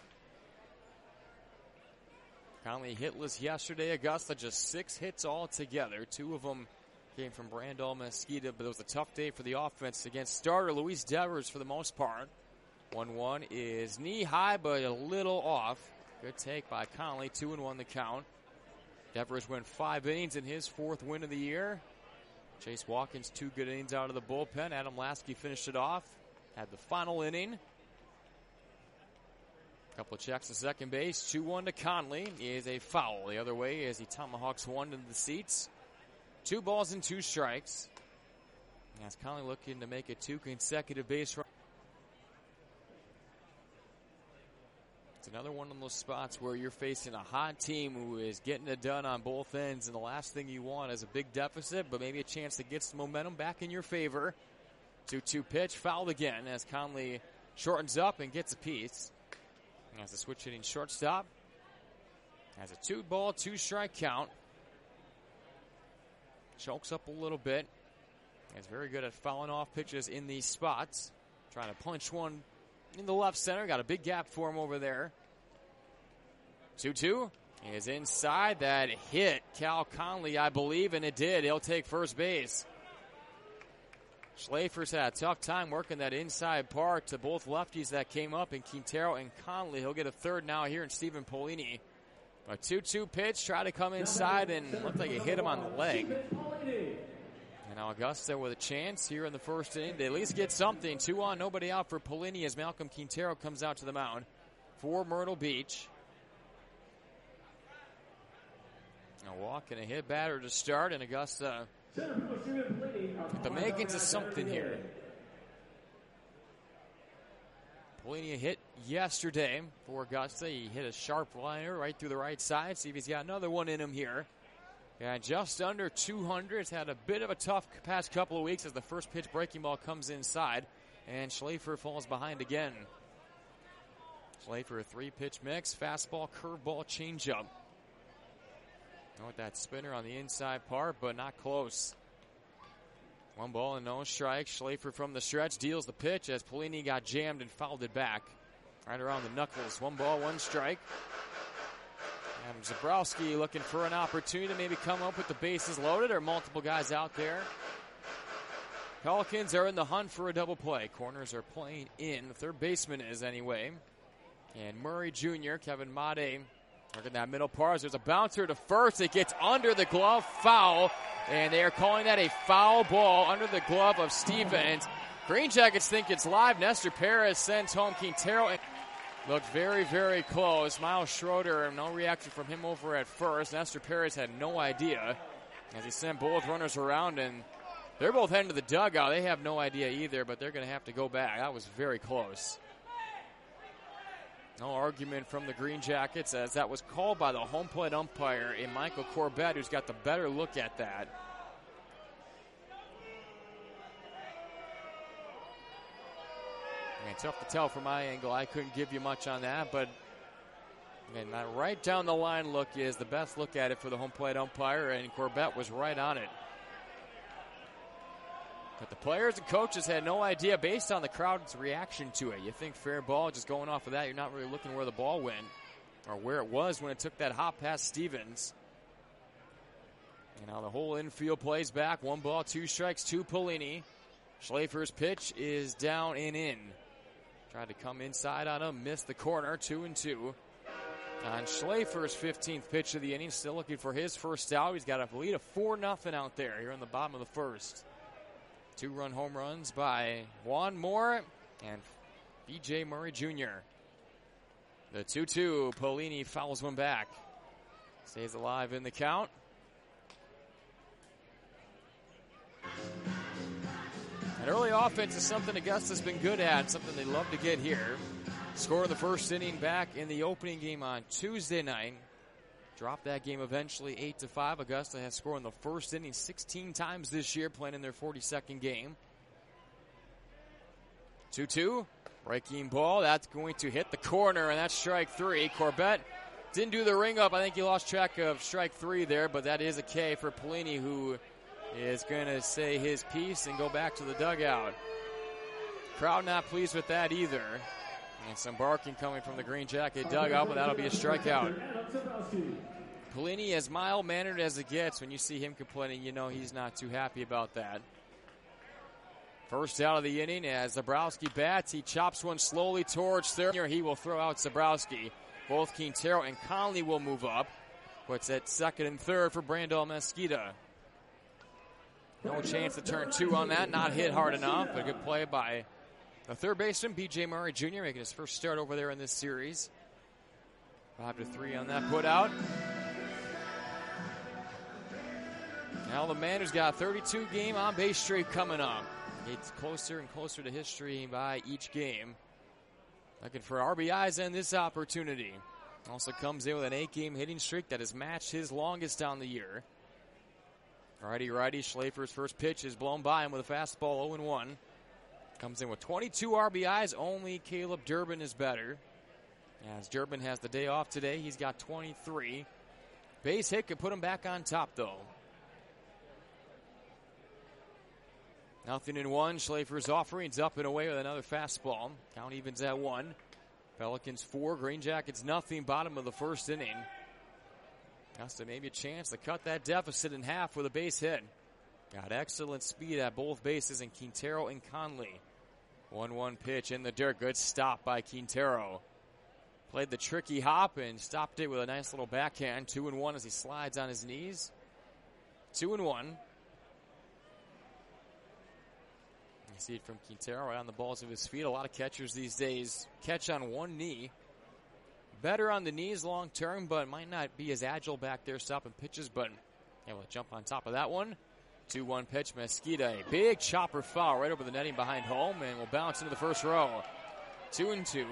Conley hitless yesterday. Augusta just 6 hits altogether. 2 of them came from Brandel Mesquita, but it was a tough day for the offense against starter Luis Devers for the most part. 1-1 is knee high, but a little off. Good take by Conley. 2-1 the count. Devers went 5 innings in his 4th win of the year. Chase Watkins, 2 good innings out of the bullpen. Adam Lasky finished it off. Had the final inning. Couple of checks to second base. 2-1 to Conley is a foul. The other way as he tomahawks one into the seats. 2 balls and 2 strikes. As Conley looking to make it 2 consecutive base runs. It's another one of those spots where you're facing a hot team who is getting it done on both ends, and the last thing you want is a big deficit, but maybe a chance to get some momentum back in your favor. 2-2 pitch, fouled again as Conley shortens up and gets a piece. As the switch hitting shortstop. Has a 2 ball, 2 strike count. Chokes up a little bit. He's very good at fouling off pitches in these spots. Trying to punch one in the left center. Got a big gap for him over there. 2-2 is inside. That hit Cal Conley, I believe, and it did. He'll take first base. Schlafer's had a tough time working that inside part to both lefties that came up in Quintero and Conley. He'll get a third now here in Stephen Polini. A 2-2 pitch, try to come inside and looked like it hit him on the leg. And now Augusta with a chance here in the first inning. They at least get something. 2 on, nobody out for Polini as Malcolm Quintero comes out to the mound for Myrtle Beach. A walk and a hit batter to start, and Augusta the makings of something here. Polini hit yesterday for Augusta. He hit a sharp liner right through the right side. See if he's got another one in him here. Yeah, just under 200. He's had a bit of a tough past couple of weeks as the first pitch breaking ball comes inside. And Schlafer falls behind again. Schlafer, a 3-pitch mix. Fastball, curveball, changeup. With that spinner on the inside part, but not close. 1 ball and no strike. Schlafer from the stretch deals the pitch as Polini got jammed and fouled it back. Right around the knuckles. 1 ball, 1 strike. And Zabrowski looking for an opportunity to maybe come up with the bases loaded, or multiple guys out there. Pelicans are in the hunt for a double play. Corners are playing in. The third baseman is anyway. And Murray Jr., Kevin Made, working that middle part. There's a bouncer to first. It gets under the glove, foul. And they are calling that a foul ball under the glove of Stevens. Green Jackets think it's live. Nestor Perez sends home Quintero. And looked very, very close. Miles Schroeder, no reaction from him over at first. Nestor Perez had no idea as he sent both runners around, and they're both heading to the dugout. They have no idea either, but they're going to have to go back. That was very close. No argument from the Green Jackets as that was called by the home plate umpire, a Michael Corbett, who's got the better look at that. And tough to tell from my angle. I couldn't give you much on that, but again, that right down the line look is the best look at it for the home plate umpire, and Corbett was right on it. But the players and coaches had no idea based on the crowd's reaction to it. You think fair ball, just going off of that, you're not really looking where the ball went or where it was when it took that hop past Stevens. And now the whole infield plays back. 1 ball, 2 strikes to Polini. Schlafer's pitch is down and in. Tried to come inside on him, missed the corner, 2-2. On Schlafer's 15th pitch of the inning, still looking for his first out. He's got a lead of 4-0 out there here in the bottom of the first. 2-run home runs by Juan Moore and B.J. Murray Jr. The 2-2, Polini fouls one back. Stays alive in the count. And early offense is something Augusta's been good at, something they love to get here. Score in the first inning back in the opening game on Tuesday night. Dropped that game eventually 8-5. Augusta has scored in the first inning 16 times this year, playing in their 42nd game. 2-2. Breaking ball. That's going to hit the corner, and that's strike 3. Corbett didn't do the ring up. I think he lost track of strike 3 there, but that is a K for Pelini, who is going to say his piece and go back to the dugout. Crowd not pleased with that either. And some barking coming from the Green Jacket dugout, but that'll be a strikeout. Pelini, as mild-mannered as it gets, when you see him complaining, you know he's not too happy about that. First out of the inning as Zabrowski bats. He chops one slowly towards third. He will throw out Zabrowski. Both Quintero and Conley will move up. Puts at second and third for Brandel Mesquita. No chance to turn 2 on that. Not hit hard enough, but a good play by the third baseman, B.J. Murray Jr., making his first start over there in this series. 5-3 on that put out. Now the man who's got a 32-game on-base streak coming up. Gets closer and closer to history by each game. Looking for RBIs in this opportunity. Also comes in with an 8-game hitting streak that has matched his longest on the year. Righty. Schlafer's first pitch is blown by him with a fastball 0-1. Comes in with 22 RBIs. Only Caleb Durbin is better. As Durbin has the day off today, he's got 23. Base hit could put him back on top, though. 0-1. Schlafer's offerings up and away with another fastball. Count evens at 1. Pelicans 4, Green Jackets nothing. Bottom of the first inning. Augusta maybe a chance to cut that deficit in half with a base hit. Got excellent speed at both bases in Quintero and Conley. 1-1 pitch in the dirt. Good stop by Quintero. Played the tricky hop and stopped it with a nice little backhand. 2-1 as he slides on his knees. 2-1. You see it from Quintero right on the balls of his feet. A lot of catchers these days catch on one knee. Better on the knees long term, but might not be as agile back there stopping pitches, but able to jump on top of that one. 2-1 pitch, Mesquita. A big chopper foul right over the netting behind home, and will bounce into the first row. 2-2.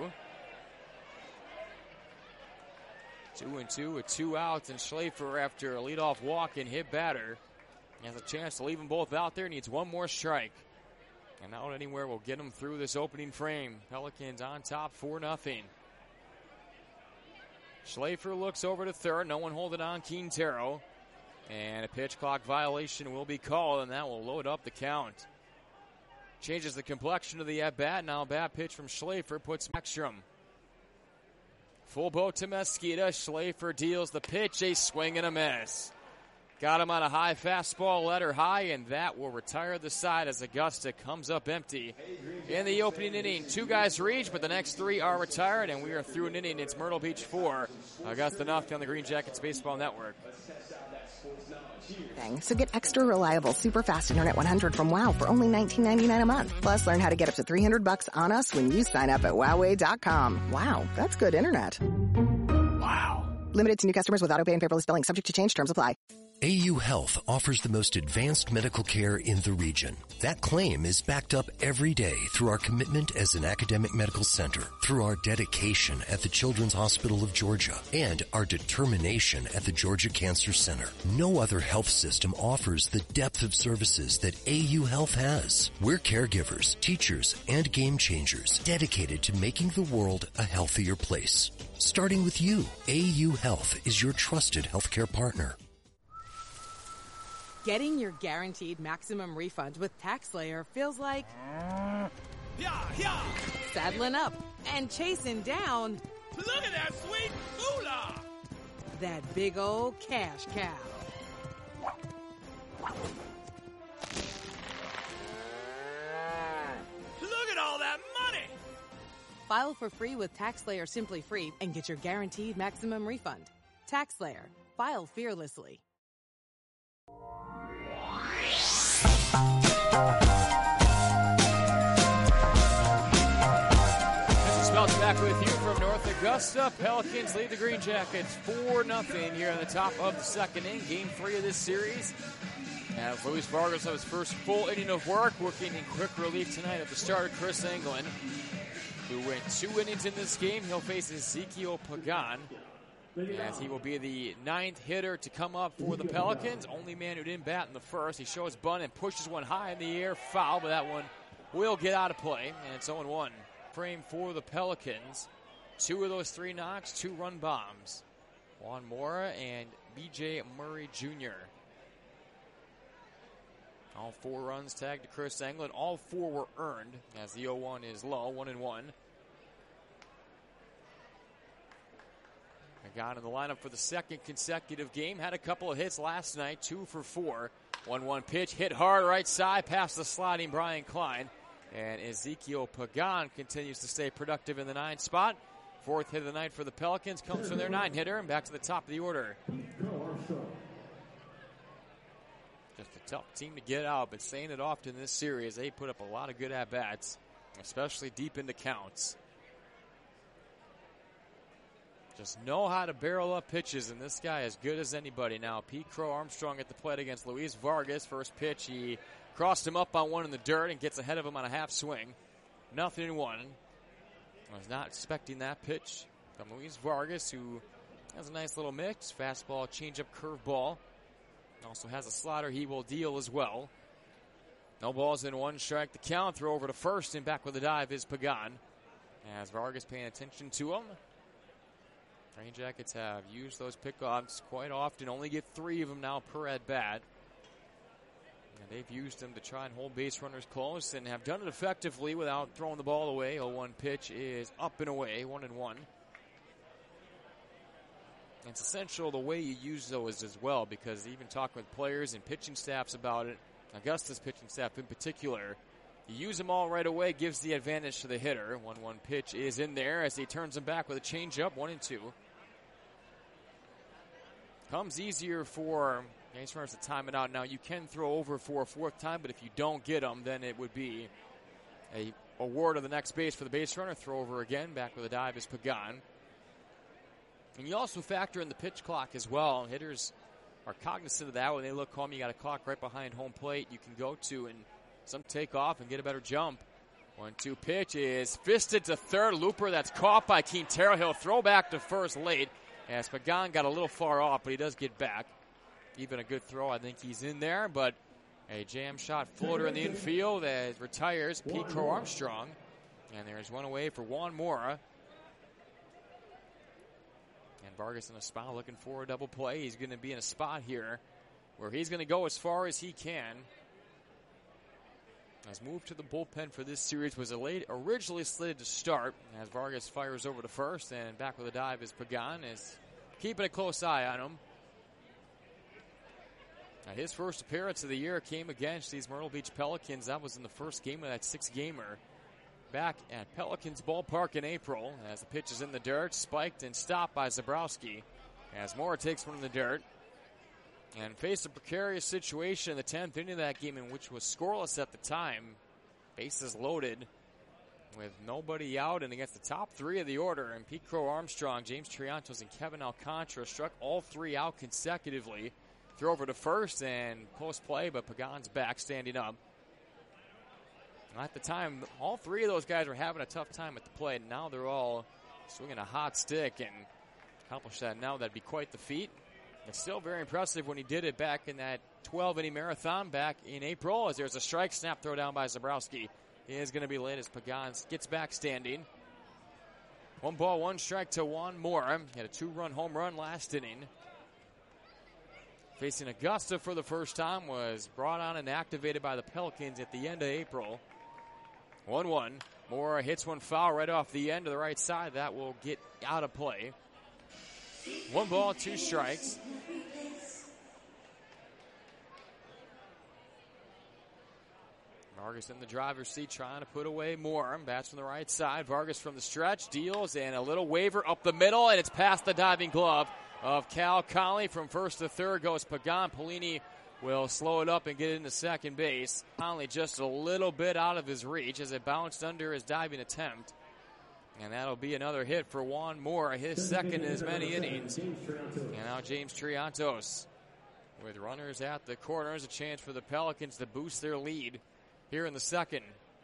2-2 with 2 outs, and Schlafer, after a leadoff walk and hit batter, has a chance to leave them both out there. Needs one more strike. And Out Anywhere will get him through this opening frame. Pelicans on top 4-0. Schlafer looks over to third. No one holding on Quintero. And a pitch clock violation will be called, and that will load up the count. Changes the complexion of the at-bat. Now a bad pitch from Schlafer puts Ekstrom. Full boat to Mesquita. Schlafer deals the pitch. A swing and a miss. Got him on a high fastball, let her high, and that will retire the side as Augusta comes up empty. In the opening inning, 2 guys reach, but the next 3 are retired, and we are through an inning. It's Myrtle Beach 4. Augusta nothing on the Green Jackets Baseball Network. So get extra reliable, super fast internet 100 from WOW for only $19.99 a month. Plus, learn how to get up to $300 on us when you sign up at Wowway.com. Wow, that's good internet. Wow. Limited to new customers with auto-pay and paperless billing. Subject to change. Terms apply. AU Health offers the most advanced medical care in the region. That claim is backed up every day through our commitment as an academic medical center, through our dedication at the Children's Hospital of Georgia, and our determination at the Georgia Cancer Center. No other health system offers the depth of services that AU Health has. We're caregivers, teachers, and game changers dedicated to making the world a healthier place. Starting with you, AU Health is your trusted healthcare partner. Getting your guaranteed maximum refund with TaxSlayer feels like saddling up and chasing down. Look at that sweet moolah! That big old cash cow. Look at all that money! File for free with TaxSlayer Simply Free and get your guaranteed maximum refund. TaxSlayer. File fearlessly. This is Speltz back with you from North Augusta. Pelicans lead the Green Jackets 4-0 here in the top of the second inning. Game 3 of this series. As Luis Vargas on his first full inning of work, working in quick relief tonight of the starter Chris Englund, who went 2 innings in this game. He'll face Ezekiel Pagan, as he will be the 9th hitter to come up for the Pelicans. Only man who didn't bat in the first. He shows bunt and pushes one high in the air, foul, but that one will get out of play, and it's 0-1. Frame for the Pelicans. 2 of those 3 knocks, 2-run bombs. Juan Mora and B.J. Murray Jr. All 4 runs tagged to Chris Englund. All 4 were earned, as the 0-1 is low, 1-1. Got in the lineup for the second consecutive game. Had a couple of hits last night, 2 for 4. 1-1 pitch, hit hard right side, past the sliding Brian Klein. And Ezekiel Pagan continues to stay productive in the 9th spot. 4th hit of the night for the Pelicans comes from their 9-hitter, and back to the top of the order. Just a tough team to get out, but saying it often in this series, they put up a lot of good at-bats, especially deep into counts. Just know how to barrel up pitches, and this guy is good as anybody now. Pete Crow Armstrong at the plate against Luis Vargas. First pitch, he crossed him up on one in the dirt and gets ahead of him on a half swing. 0-1. I was not expecting that pitch from Luis Vargas, who has a nice little mix. Fastball, changeup, curveball. Also has a slider he will deal as well. No balls in 1 strike. The count. Throw over to first, and back with a dive is Pagan. As Vargas paying attention to him. Green Jackets have used those pickoffs quite often. Only get 3 of them now per at-bat. And they've used them to try and hold base runners close and have done it effectively without throwing the ball away. 0-1 pitch is up and away, 1-1. It's essential the way you use those as well, because even talking with players and pitching staffs about it, Augusta's pitching staff in particular, you use them all right away, gives the advantage to the hitter. 1-1 pitch is in there as he turns them back with a changeup, 1-2. Comes easier for base runners to time it out. Now, you can throw over for a 4th time, but if you don't get them, then it would be a award of the next base for the base runner. Throw over again. Back with a dive is Pagan. And you also factor in the pitch clock as well. Hitters are cognizant of that. When they look home, you got a clock right behind home plate you can go to and some take off and get a better jump. 1-2 pitch is fisted to third. Looper that's caught by Quintero. He'll throw back to first late. As Pagan got a little far off, but he does get back. Even a good throw. I think he's in there, but a jam shot floater in the infield that retires Pete Crow Armstrong. And there's one away for Juan Mora. And Vargas in a spot looking for a double play. He's going to be in a spot here where he's going to go as far as he can. His move to the bullpen for this series was originally slated to start as Vargas fires over to first, and back with a dive is Pagan, is keeping a close eye on him. Now, his first appearance of the year came against these Myrtle Beach Pelicans. That was in the first game of that 6-gamer back at Pelicans Ballpark in April, as the pitch is in the dirt, spiked and stopped by Zabrowski as Mora takes one in the dirt. And faced a precarious situation in the 10th inning of that game, in which was scoreless at the time. Bases loaded with nobody out, and against the top 3 of the order. And Pete Crow Armstrong, James Triantos, and Kevin Alcantara struck all 3 out consecutively. Throw over to first and post play, but Pagan's back standing up. At the time, all 3 of those guys were having a tough time at the plate. And now they're all swinging a hot stick, and accomplish that now, that'd be quite the feat. It's still very impressive when he did it back in that 12-inning marathon back in April, as there's a strike snap throw down by Zabrowski. He is going to be late as Pagan gets back standing. 1 ball, 1 strike to Juan Mora. He had a 2-run home run last inning. Facing Augusta for the first time, was brought on and activated by the Pelicans at the end of April. 1-1. Mora hits one foul right off the end of the right side. That will get out of play. 1 ball, 2 strikes. Vargas in the driver's seat trying to put away Mora. Bats from the right side. Vargas from the stretch deals, and a little waiver up the middle, and it's past the diving glove of Cal Conley. From first to third goes Pagan. Polini will slow it up and get into second base. Conley just a little bit out of his reach as it bounced under his diving attempt. And that'll be another hit for Juan Mora, his second in as many innings. And now James Triantos with runners at the corners, a chance for the Pelicans to boost their lead here in the second.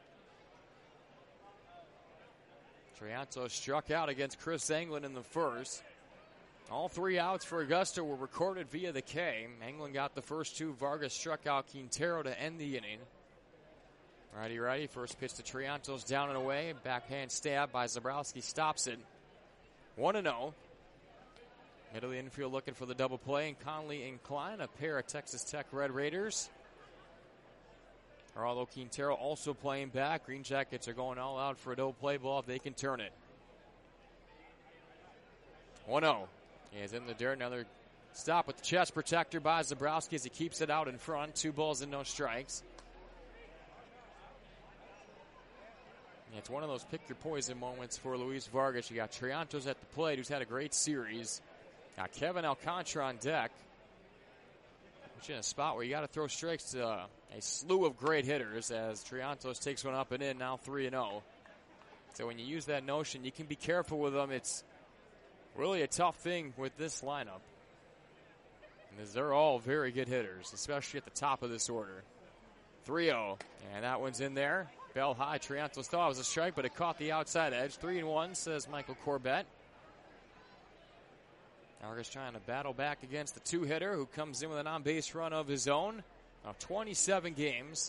Triantos struck out against Chris Englund in the first. All three outs for Augusta were recorded via the K. Englund got the first two. Vargas struck out Quintero to end the inning. Righty. First pitch to Triantos, down and away. Backhand stab by Zabrowski stops it. 1-0. Middle of the infield looking for the double play. And Conley and Klein, a pair of Texas Tech Red Raiders. Although Quintero also playing back. Green Jackets are going all out for a double play ball if they can turn it. 1-0. He is in the dirt. Another stop with the chest protector by Zabrowski as he keeps it out in front. 2 balls and no strikes. Yeah, it's one of those pick your poison moments for Luis Vargas. You got Triantos at the plate, who's had a great series. Got Kevin Alcantara on deck. Which in a spot where you got to throw strikes to a slew of great hitters as Triantos takes one up and in, now 3-0. So when you use that notion, you can be careful with them. It's really a tough thing with this lineup. And they're all very good hitters, especially at the top of this order. 3-0, and that one's in there. Bell high. Triantos thought it was a strike, but it caught the outside edge. 3-1, says Michael Corbett. Vargas trying to battle back against the two-hitter who comes in with an on-base run of his own. Now 27 games.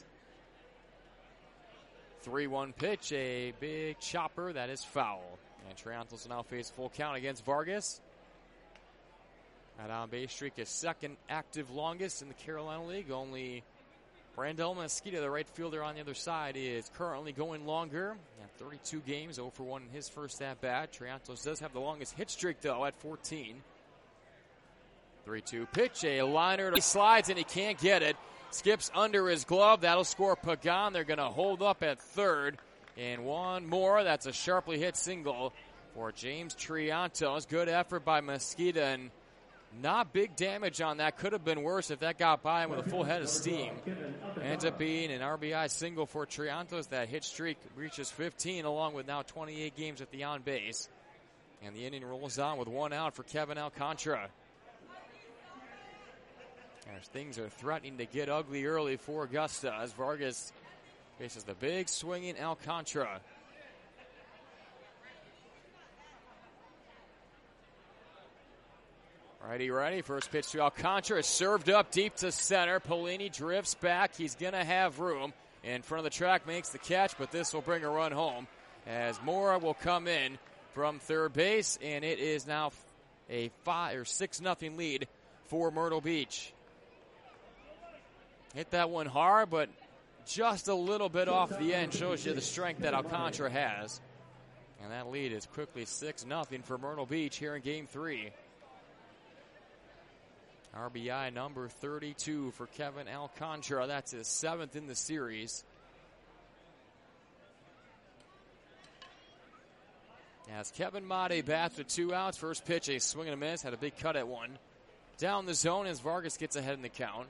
3-1 pitch, a big chopper that is foul. And Triantos will now face full count against Vargas. That on-base streak is second active longest in the Carolina League. Only Brandel Mesquita, the right fielder on the other side, is currently going longer. At 32 games, 0 for 1 in his first at-bat. Triantos does have the longest hit streak, though, at 14. 3-2 pitch, a liner. He slides and he can't get it. Skips under his glove. That'll score Pagan. They're going to hold up at third. And one more. That's a sharply hit single for James Triantos. Good effort by Mesquita, and not big damage on that. Could have been worse if that got by him with a full head of steam. Ends up being an RBI single for Triantos. That hit streak reaches 15, along with now 28 games at the on-base. And the inning rolls on with 1 out for Kevin Alcantara. As things are threatening to get ugly early for Augusta as Vargas faces the big swinging Alcantara. Righty. First pitch to Alcantara is served up deep to center. Polini drifts back. He's going to have room. In front of the track, makes the catch, but this will bring a run home as Mora will come in from third base, and it is now a 5 or 6-0 lead for Myrtle Beach. Hit that one hard, but just a little bit off the end. Shows you the strength that Alcantara has. And that lead is quickly 6-0 for Myrtle Beach here in Game 3. RBI number 32 for Kevin Alcantara. That's his 7th in the series. As Kevin Made bats with 2 outs. First pitch, a swing and a miss. Had a big cut at one. Down the zone as Vargas gets ahead in the count.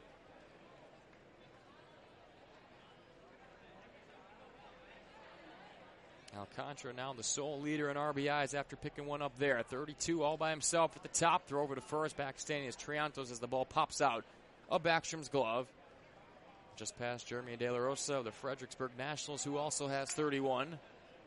Alcantara now the sole leader in RBIs after picking one up there. 32 all by himself at the top. Throw over to first. Back standing is Triantos as the ball pops out of Backstrom's glove. Just past Jeremy De La Rosa of the Fredericksburg Nationals, who also has 31.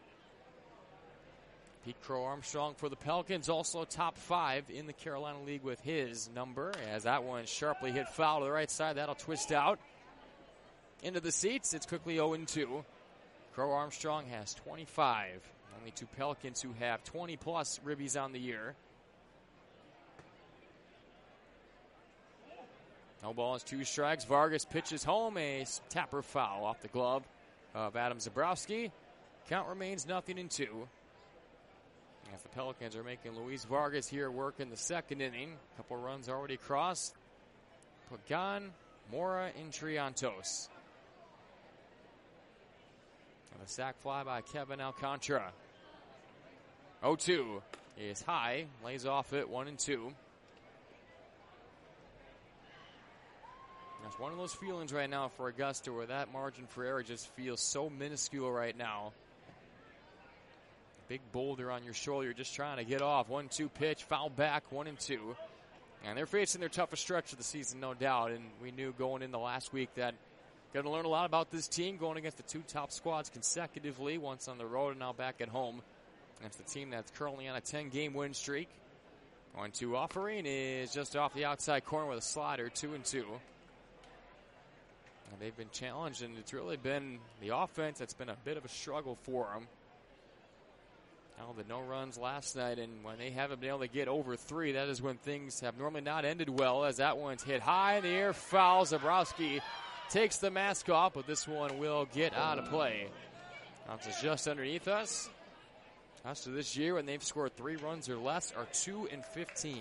Pete Crow Armstrong for the Pelicans, also top 5 in the Carolina League with his number. As that one sharply hit foul to the right side, that'll twist out into the seats. It's quickly 0-2. Crow Armstrong has 25. Only 2 Pelicans who have 20-plus ribbies on the year. No balls, 2 strikes. Vargas pitches home. A tapper foul off the glove of Adam Zabrowski. Count remains 0-2. As the Pelicans are making Luis Vargas here work in the second inning. A couple runs already across. Pagan, Mora, and Triantos. And a sac fly by Kevin Alcantara. 0-2 is high. Lays off it 1-2. That's one of those feelings right now for Augusta where that margin for error just feels so minuscule right now. big boulder on your shoulder. You're just trying to get off. 1-2 pitch, foul back, 1-2. And they're facing their toughest stretch of the season, no doubt. And we knew going into last week that going to learn a lot about this team going against the two top squads consecutively, once on the road and now back at home. That's the team that's currently on a 10-game win streak. 1-2 offering is just off the outside corner with a slider, 2-2. And they've been challenged, and it's really been the offense that's been a bit of a struggle for them. Now the no runs last night, and when they haven't been able to get over 3, that is when things have normally not ended well, as that one's hit high in the air, foul. Zabrowski takes the mask off, but this one will get out of play. Bounces just underneath us. As to this year, when they've scored 3 runs or less, are 2-15.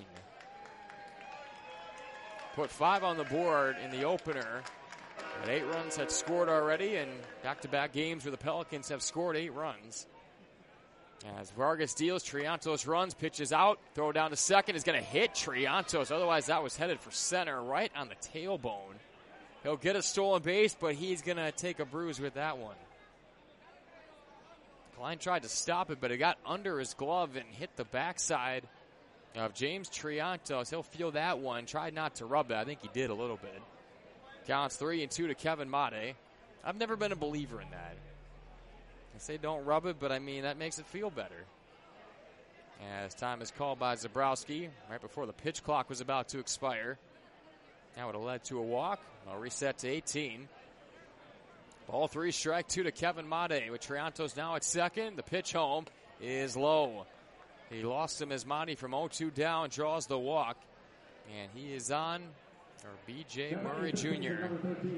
Put 5 on the board in the opener. But 8 runs had scored already, and back-to-back games where the Pelicans have scored 8 runs. As Vargas deals, Triantos runs, pitches out, throw down to second, is going to hit Triantos. Otherwise, that was headed for center, right on the tailbone. He'll get a stolen base, but he's going to take a bruise with that one. Klein tried to stop it, but it got under his glove and hit the backside of James Triantos. He'll feel that one. Tried not to rub it. I think he did a little bit. Counts 3-2 to Kevin Made. I've never been a believer in that. I say don't rub it, but I mean that makes it feel better. As time is called by Zabrowski right before the pitch clock was about to expire. That would have led to a walk. I'll reset to 18. Ball 3, strike 2 to Kevin Made with Triantos now at second. The pitch home is low. He lost him as Made from 0-2 down draws the walk. And he is on for B.J. Murray Jr.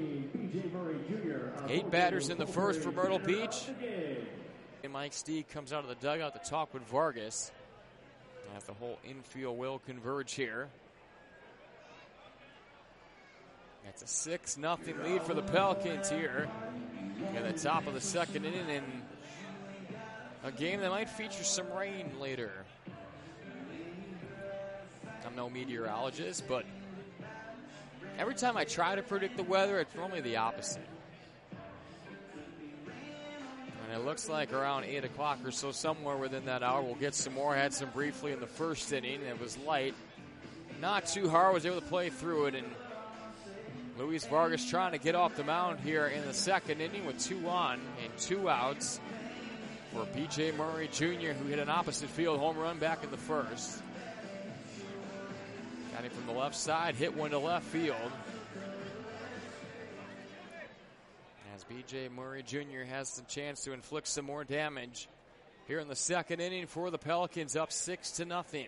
8 batters in the first for Myrtle Beach. And Mike Steeg comes out of the dugout to talk with Vargas. As the whole infield will converge here. That's a 6-0 lead for the Pelicans here in the top of the second inning, in a game that might feature some rain later. I'm no meteorologist, but every time I try to predict the weather, it's normally the opposite. And it looks like around 8 o'clock or so, somewhere within that hour, we'll get some more. Had some briefly in the first inning. It was light. Not too hard. Was able to play through it. And Luis Vargas trying to get off the mound here in the second inning with 2 on and 2 outs for B.J. Murray Jr., who hit an opposite field home run back in the first. Got him from the left side, hit one to left field. As B.J. Murray Jr. has the chance to inflict some more damage here in the second inning for the Pelicans, up 6-0.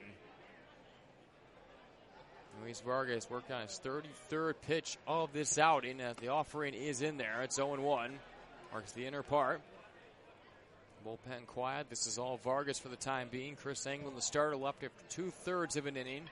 Luis Vargas working on his 33rd pitch of this outing as the offering is in there. It's 0-1. Marks the inner part. Bullpen quiet. This is all Vargas for the time being. Chris Englund, the starter, left after 2/3 of an inning.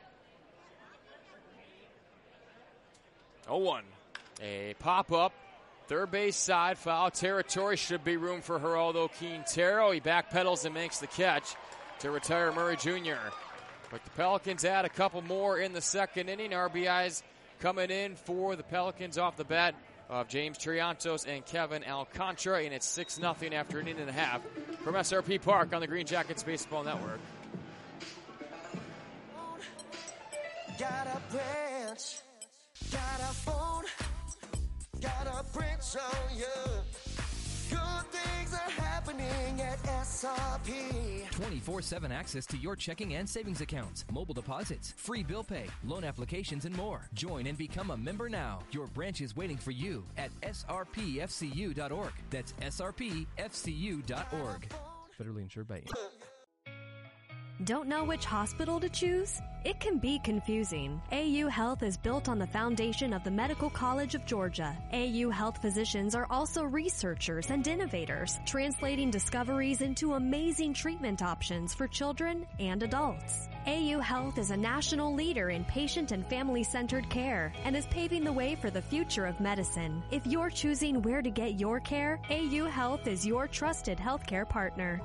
0-1. A pop-up. Third base side, foul territory. Should be room for Geraldo Quintero. He backpedals and makes the catch to retire Murray Jr. But the Pelicans add a couple more in the second inning. RBIs coming in for the Pelicans off the bat of James Triantos and Kevin Alcantara. And it's 6-0 after an inning and a half from SRP Park on the Green Jackets Baseball Network. Got a branch, got a phone, got a branch on you. Good things are happening at SRP. 24/7 access to your checking and savings accounts, mobile deposits, free bill pay, loan applications, and more. Join and become a member now. Your branch is waiting for you at srpfcu.org. That's srpfcu.org. Federally insured by Inc. Don't know which hospital to choose? It can be confusing. AU Health is built on the foundation of the Medical College of Georgia. AU Health physicians are also researchers and innovators, translating discoveries into amazing treatment options for children and adults. AU Health is a national leader in patient and family-centered care and is paving the way for the future of medicine. If you're choosing where to get your care, AU Health is your trusted healthcare partner.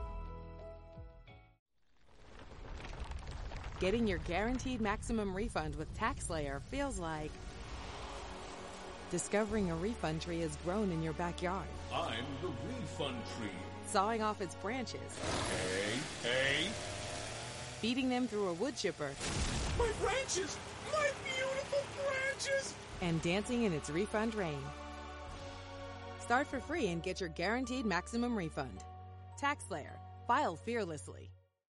Getting your guaranteed maximum refund with TaxSlayer feels like discovering a refund tree has grown in your backyard. I'm the refund tree. sawing off its branches, Hey. feeding them through a wood chipper, My branches! My beautiful branches! and dancing in its refund rain. Start for free and get your guaranteed maximum refund. TaxSlayer. File fearlessly.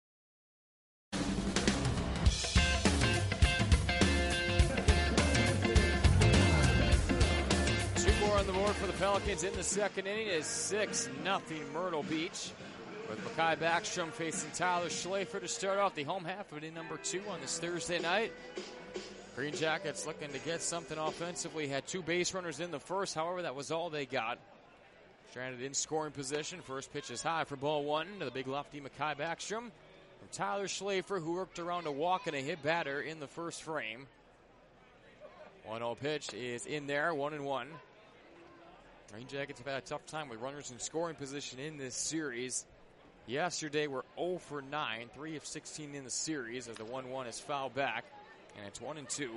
Two more on the board for the Pelicans in the second inning is 6-0 Myrtle Beach. With Mekhi Backstrom facing Tyler Schlafer to start off the home half of inning number 2 on this Thursday night. Green Jackets looking to get something offensively. Had 2 base runners in the first, however, that was all they got. Stranded in scoring position. First pitch is high for ball 1 to the big lefty Mekhi Backstrom. From Tyler Schlafer, who worked around a walk and a hit batter in the first frame. 1-0 pitch is in there, 1-1. Green Jackets have had a tough time with runners in scoring position in this series. Yesterday, we're 0 for 9, 3 of 16 in the series as the 1-1 is fouled back, and it's 1-2. 0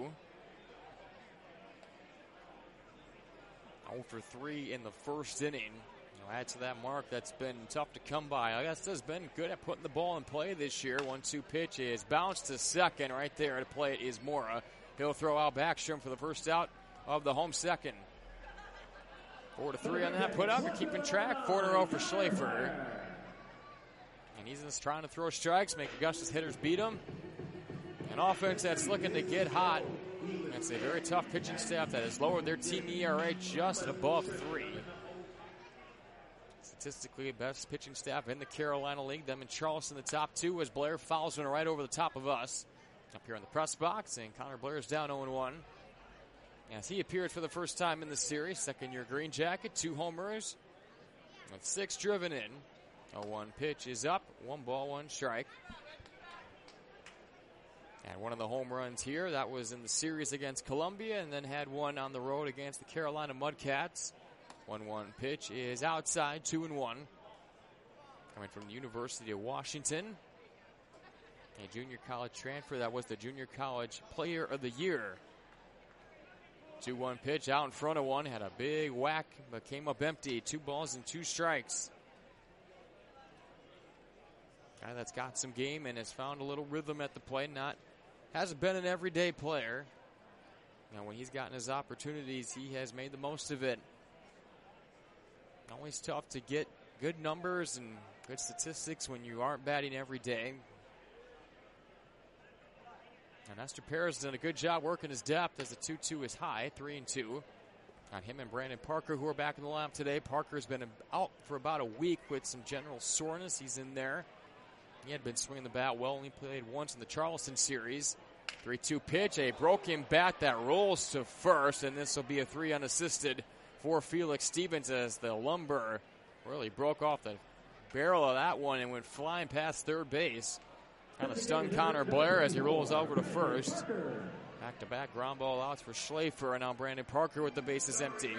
for 3 in the first inning. Add to that mark, that's been tough to come by. Augusta's been good at putting the ball in play this year. 1-2 pitch is bounced to second. Right there to play it is Mora. He'll throw out Backstrom for the first out of the home second. 4-3 on that put up. You're keeping track. 4-0 for Schlafer. And he's just trying to throw strikes, make Augusta's hitters beat him. An offense that's looking to get hot. That's a very tough pitching staff that has lowered their team ERA just above 3. Statistically, best pitching staff in the Carolina League. Them and Charleston, the top 2, as Blair fouls one right over the top of us. Up here in the press box, and Connor Blair's down 0-1. As he appeared for the first time in the series, second-year Green Jacket, 2 homers, with 6 driven in. 0-1 pitch is up, 1 ball, 1 strike. And one of the home runs here, that was in the series against Columbia, and then had one on the road against the Carolina Mudcats. 1-1 pitch is outside, 2-1. Coming from the University of Washington. A junior college transfer, that was the junior college player of the year. 2-1 pitch out in front of one, had a big whack, but came up empty. 2 balls and 2 strikes. Guy that's got some game and has found a little rhythm at the plate. Hasn't been an everyday player. Now, when he's gotten his opportunities, he has made the most of it. Always tough to get good numbers and good statistics when you aren't batting every day. And Nestor Perez has done a good job working his depth as the 2-2 is high, 3-2. Got him and Brandon Parker, who are back in the lineup today. Parker's been out for about a week with some general soreness. He's in there. He had been swinging the bat well, only played once in the Charleston series. 3-2 pitch, a broken bat that rolls to first, and this will be a 3 unassisted for Felix Stevens as the lumber really broke off the barrel of that one and went flying past third base. Kind of stunned Connor Blair as he rolls over to first. Back-to-back ground ball outs for Schlafer, and now Brandon Parker with the bases empty.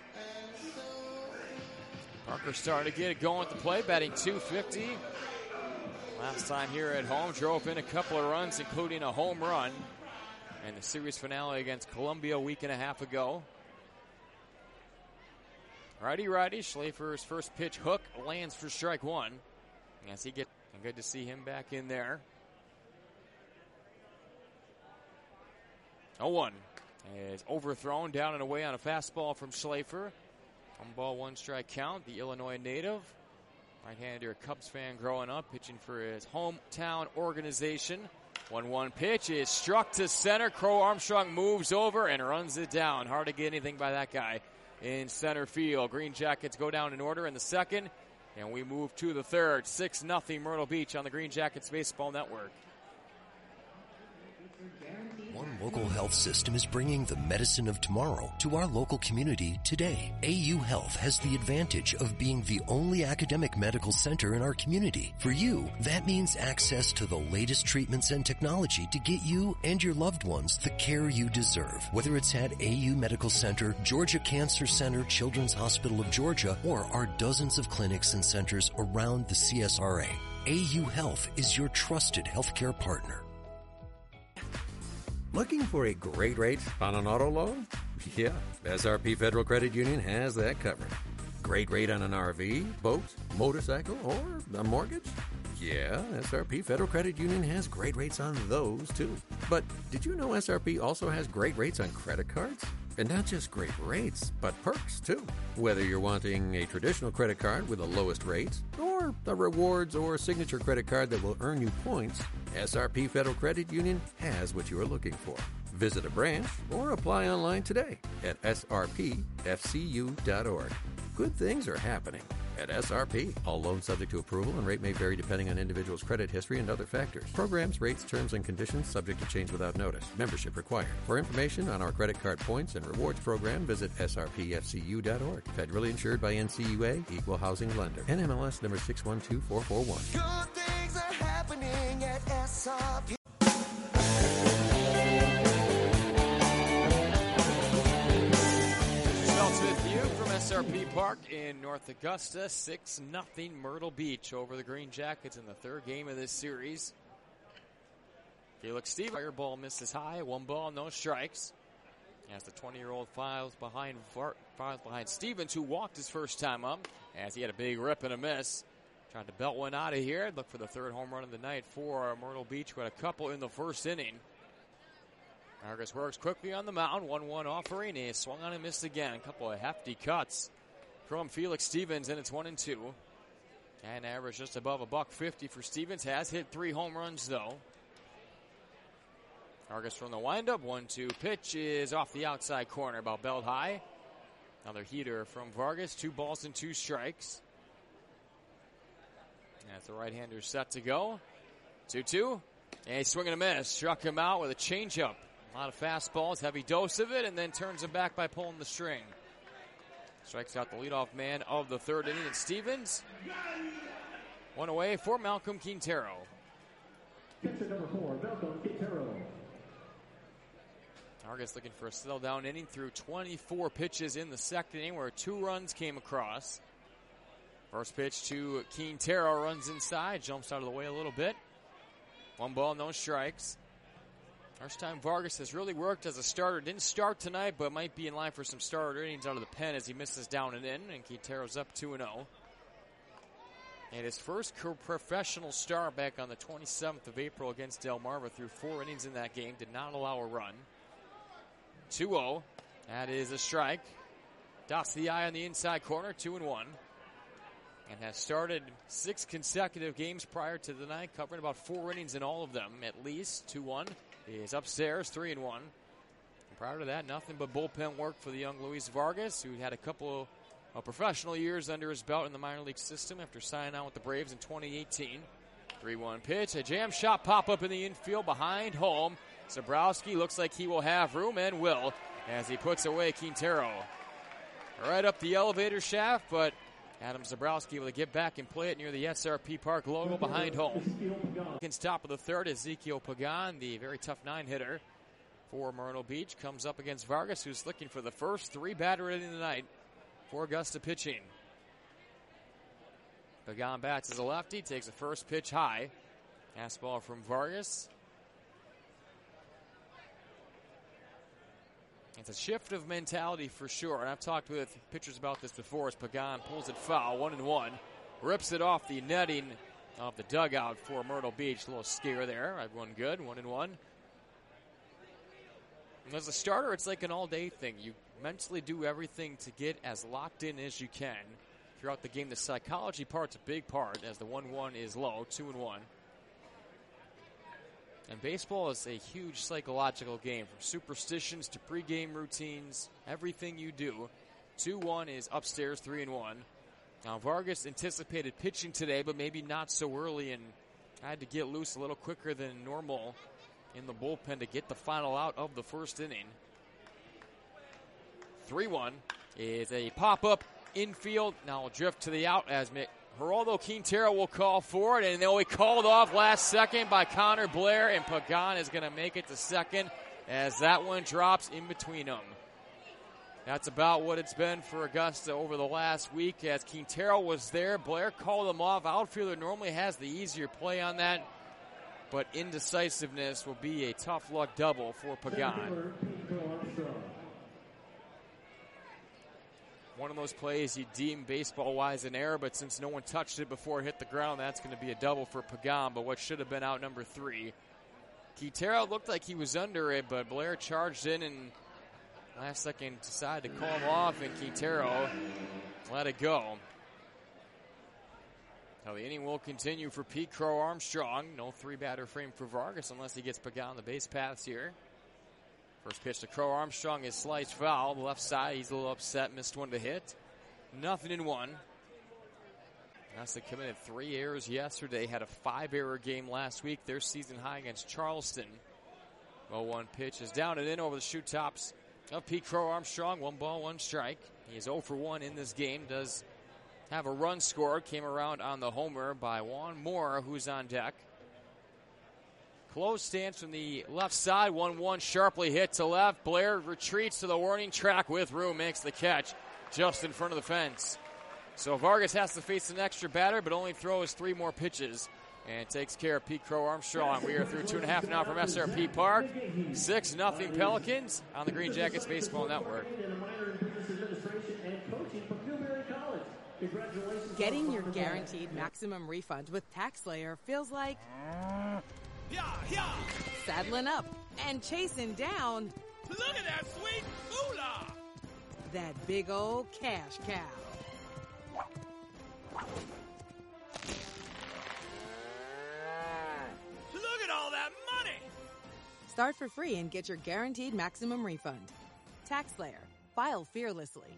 Parker starting to get it going at the plate, batting .250. Last time here at home, drove in a couple of runs, including a home run in the series finale against Columbia a week and a half ago. Righty, Schlafer's first pitch hook lands for strike 1. As he gets, good to see him back in there. 0-1 is overthrown down and away on a fastball from Schlafer. 1 ball, 1 strike count. The Illinois native, right-hander, Cubs fan growing up, pitching for his hometown organization. 1-1 pitch is struck to center. Crow Armstrong moves over and runs it down. Hard to get anything by that guy in center field. Green Jackets go down in order in the second, and we move to the third. 6-0 Myrtle Beach on the Green Jackets Baseball Network. One local health system is bringing the medicine of tomorrow to our local community today. AU Health has the advantage of being the only academic medical center in our community. For you, that means access to the latest treatments and technology to get you and your loved ones the care you deserve. Whether it's at AU Medical Center, Georgia Cancer Center, Children's Hospital of Georgia, or our dozens of clinics and centers around the CSRA, AU Health is your trusted healthcare partner. Looking for a great rate on an auto loan? Yeah, SRP Federal Credit Union has that covered. great rate on an RV, boat, motorcycle, or a mortgage? Yeah, SRP Federal Credit Union has great rates on those too. But did you know SRP also has great rates on credit cards? And not just great rates, but perks too. Whether you're wanting a traditional credit card with the lowest rates, or a rewards or signature credit card that will earn you points, SRP Federal Credit Union has what you are looking for. Visit a branch or apply online today at srpfcu.org. Good things are happening at SRP. All loans subject to approval and rate may vary depending on individual's credit history and other factors. Programs, rates, terms, and conditions subject to change without notice. Membership required. For information on our credit card points and rewards program, visit srpfcu.org. Federally insured by NCUA, Equal Housing Lender. NMLS number 612441. Good things are happening at SRP. SRP Park in North Augusta, 6-0 Myrtle Beach over the Green Jackets in the third game of this series. Felix Stevens, fire ball misses high, 1 ball, no strikes. As the 20-year-old files behind Stevens, who walked his first time up, as he had a big rip and a miss. Tried to belt one out of here. Look for the third home run of the night for Myrtle Beach, who had a couple in the first inning. Vargas works quickly on the mound. 1-1 offering. He swung on and missed again. A couple of hefty cuts from Felix Stevens, and it's 1-2. And average just above $150 for Stevens. Has hit 3 home runs, though. Vargas from the windup. 1-2 pitch is off the outside corner, about belt high. Another heater from Vargas. 2 balls and 2 strikes. That's the right-hander set to go. 2-2. And he's swinging a miss. Struck him out with a changeup. A lot of fastballs, heavy dose of it, and then turns him back by pulling the string. Strikes out the leadoff man of the third inning, and Stevens. 1 away for Malcolm Quintero. Catcher number 4, Malcolm Quintero. Vargas looking for a settle-down inning through 24 pitches in the second inning, where 2 runs came across. First pitch to Quintero, runs inside, jumps out of the way a little bit. 1 ball, no strikes. First time Vargas has really worked as a starter. Didn't start tonight, but might be in line for some starter innings out of the pen as he misses down and in. And Quintero's up 2-0. And his first professional start back on the 27th of April against Delmarva, through 4 innings in that game. Did not allow a run. 2-0. That is a strike. Dots the eye on the inside corner, 2-1. And has started 6 consecutive games prior to tonight, covering about 4 innings in all of them, at least. 2-1. He is upstairs, 3-1. Prior to that, nothing but bullpen work for the young Luis Vargas, who had a couple of professional years under his belt in the minor league system after signing on with the Braves in 2018. 3-1 pitch, a jam shot pop-up in the infield behind home. Zabrowski looks like he will have room, and will, as he puts away Quintero. Right up the elevator shaft, but Adam Zabrowski able to get back and play it near the SRP Park logo behind home. Against top of the third, Ezekiel Pagan, the very tough 9-hitter for Myrtle Beach, comes up against Vargas, who's looking for the first 3 batter in the night for Augusta pitching. Pagan bats as a lefty, takes a first pitch high. Fastball from Vargas. It's a shift of mentality for sure, and I've talked with pitchers about this before as Pagan pulls it foul, 1-1. Rips it off the netting of the dugout for Myrtle Beach. A little scare there. Everyone good, 1-1. And as a starter, it's like an all-day thing. You mentally do everything to get as locked in as you can throughout the game. The psychology part's a big part, as the 1-1 is low, 2-1. And baseball is a huge psychological game, from superstitions to pregame routines, everything you do. 2-1 is upstairs, 3-1. Now, Vargas anticipated pitching today, but maybe not so early, and had to get loose a little quicker than normal in the bullpen to get the final out of the first inning. 3-1 is a pop-up infield. Now will drift to the out as Geraldo Quintero will call for it, and they'll be called off last second by Connor Blair, and Pagan is going to make it to second as that one drops in between them. That's about what it's been for Augusta over the last week, as Quintero was there. Blair called him off. Outfielder normally has the easier play on that, but indecisiveness will be a tough luck double for Pagan. One of those plays you deem baseball-wise an error, but since no one touched it before it hit the ground, that's going to be a double for Pagan, but what should have been out number 3. Quintero looked like he was under it, but Blair charged in and last second decided to call him off, and Quintero let it go. Now the inning will continue for Pete Crow Armstrong. No 3-batter frame for Vargas unless he gets Pagan on the base paths here. First pitch to Crow Armstrong is sliced foul. The left side, he's a little upset, missed one to hit. 0-1. They committed 3 errors yesterday, had a 5-error game last week. Their season high against Charleston. 0-1 pitch is down and in over the shoe tops of Pete Crow Armstrong. 1 ball, 1 strike. He is 0 for 1 in this game. Does have a run scored. Came around on the homer by Juan Moore, who's on deck. Close stance from the left side. 1-1 sharply hit to left. Blair retreats to the warning track with room. Makes the catch just in front of the fence. So Vargas has to face an extra batter, but only throws 3 more pitches and takes care of Pete Crow Armstrong. We are through 2.5 now from SRP Park. 6-0 Pelicans on the Green Jackets Baseball Network. Getting your guaranteed maximum refund with TaxSlayer feels like saddling up and chasing down. Look at that sweet moolah! That big old cash cow. Look at all that money! Start for free and get your guaranteed maximum refund. TaxSlayer. File fearlessly.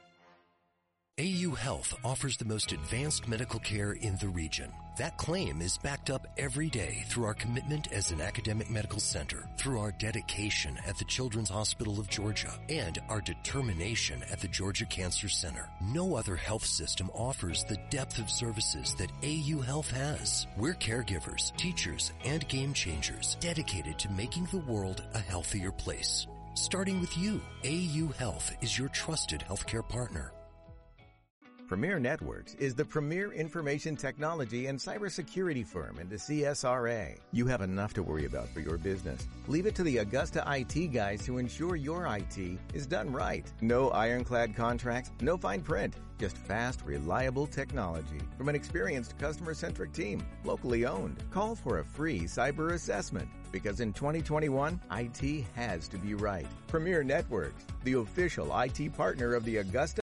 AU Health offers the most advanced medical care in the region. That claim is backed up every day through our commitment as an academic medical center, through our dedication at the Children's Hospital of Georgia, and our determination at the Georgia Cancer Center. No other health system offers the depth of services that AU Health has. We're caregivers, teachers, and game changers dedicated to making the world a healthier place. Starting with you, AU Health is your trusted healthcare partner. Premier Networks is the premier information technology and cybersecurity firm in the CSRA. You have enough to worry about for your business. Leave it to the Augusta IT guys to ensure your IT is done right. No ironclad contracts, no fine print, just fast, reliable technology from an experienced customer-centric team, locally owned. Call for a free cyber assessment because in 2021, IT has to be right. Premier Networks, the official IT partner of the Augusta.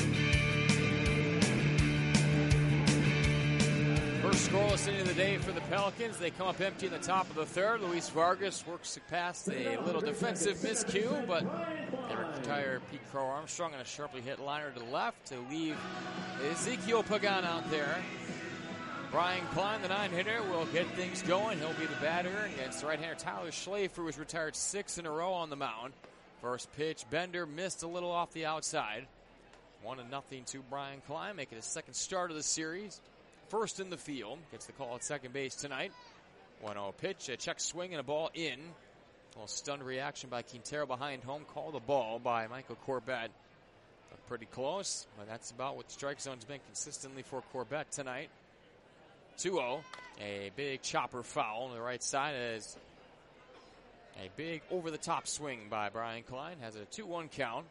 First scoreless inning of the day for the Pelicans. They come up empty in the top of the third. Luis Vargas works past a little defensive miscue, but they retire Pete Crow Armstrong on a sharply hit liner to the left to leave Ezekiel Pagan out there. Brian Klein, the 9-hitter, will get things going. He'll be the batter against the right-hander Tyler Schlafer, who has retired 6 in a row on the mound. First pitch, Bender missed a little off the outside. 1-0 to Brian Klein, making his second start of the series. First in the field, gets the call at second base tonight. 1-0 pitch, a check swing and a ball in. A little stunned reaction by Quintero behind home. Call the ball by Michael Corbett. Pretty close, but that's about what the strike zone's been consistently for Corbett tonight. 2-0, a big chopper foul on the right side as a big over-the-top swing by Brian Klein. Has a 2-1 count.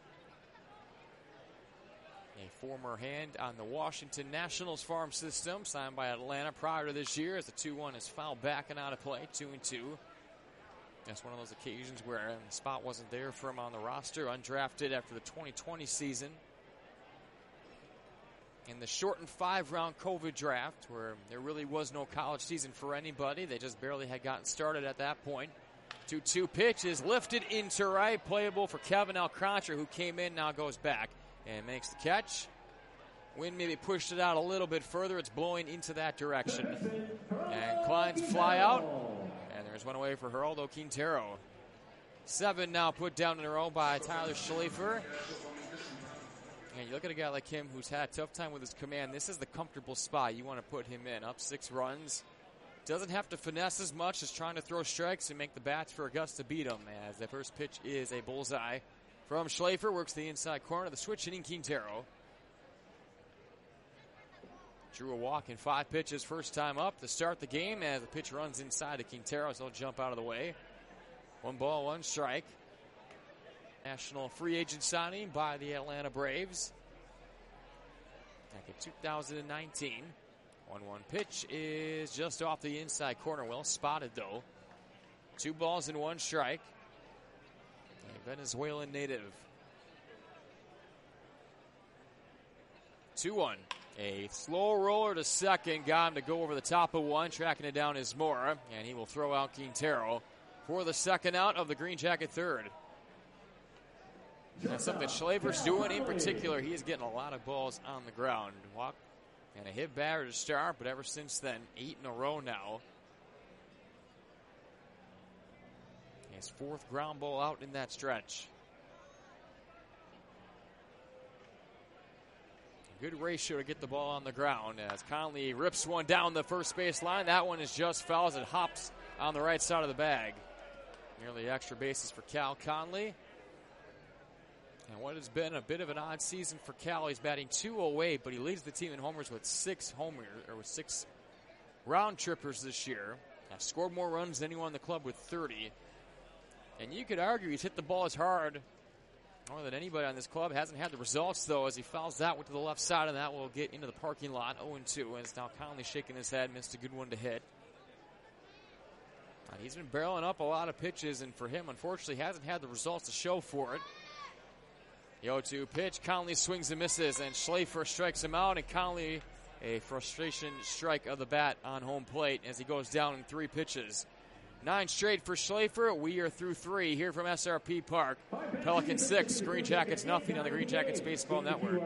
A former hand on the Washington Nationals farm system, signed by Atlanta prior to this year, as the 2-1 is fouled back and out of play, 2-2. That's one of those occasions where the spot wasn't there for him on the roster, undrafted after the 2020 season. In the shortened 5-round COVID draft, where there really was no college season for anybody, they just barely had gotten started at that point. 2-2 pitch is lifted into right, playable for Kevin Alcantara, who came in, now goes back and makes the catch. Wind maybe pushed it out a little bit further. It's blowing into that direction. And Klein's fly out. And there's one away for Geraldo Quintero. 7 now put down in a row by Tyler Schlafer. And you look at a guy like him who's had a tough time with his command. This is the comfortable spot. You want to put him in. Up 6 runs. Doesn't have to finesse as much as trying to throw strikes and make the bats for Augusta beat him, as the first pitch is a bullseye. From Schlafer, works the inside corner, the switch hitting Quintero. Drew a walk in 5 pitches, first time up to start the game as the pitch runs inside to Quintero, so he'll jump out of the way. 1 ball, 1 strike. National free agent signing by the Atlanta Braves back in 2019. 1-1 pitch is just off the inside corner. Well spotted, though. 2 balls and 1 strike. A Venezuelan native. 2-1. A slow roller to second. Got him to go over the top of one. Tracking it down is Mora. And he will throw out Quintero for the second out of the Green Jacket third. That's something Schlafer's doing in particular. He is getting a lot of balls on the ground. Walk and a hit batter to start, but ever since then, 8 in a row now. His 4th ground ball out in that stretch. A good ratio to get the ball on the ground as Conley rips one down the first base line. That one is just foul as it hops on the right side of the bag. Nearly extra bases for Cal Conley. And what has been a bit of an odd season for Cal, he's batting .208, but he leads the team in homers with 6 round trippers this year. Has scored more runs than anyone in the club with 30. And you could argue he's hit the ball as hard more than anybody on this club. Hasn't had the results, though, as he fouls that one to the left side, and that will get into the parking lot. 0-2, and it's now Conley shaking his head. Missed a good one to hit. And he's been barreling up a lot of pitches, and for him, unfortunately, hasn't had the results to show for it. The 0-2 pitch. Conley swings and misses, and Schlafer strikes him out, and Conley a frustration strike of the bat on home plate as he goes down in 3 pitches. 9 straight for Schlafer. We are through 3 here from SRP Park. Pelicans 6, Green Jackets nothing on the Green Jackets Baseball Network.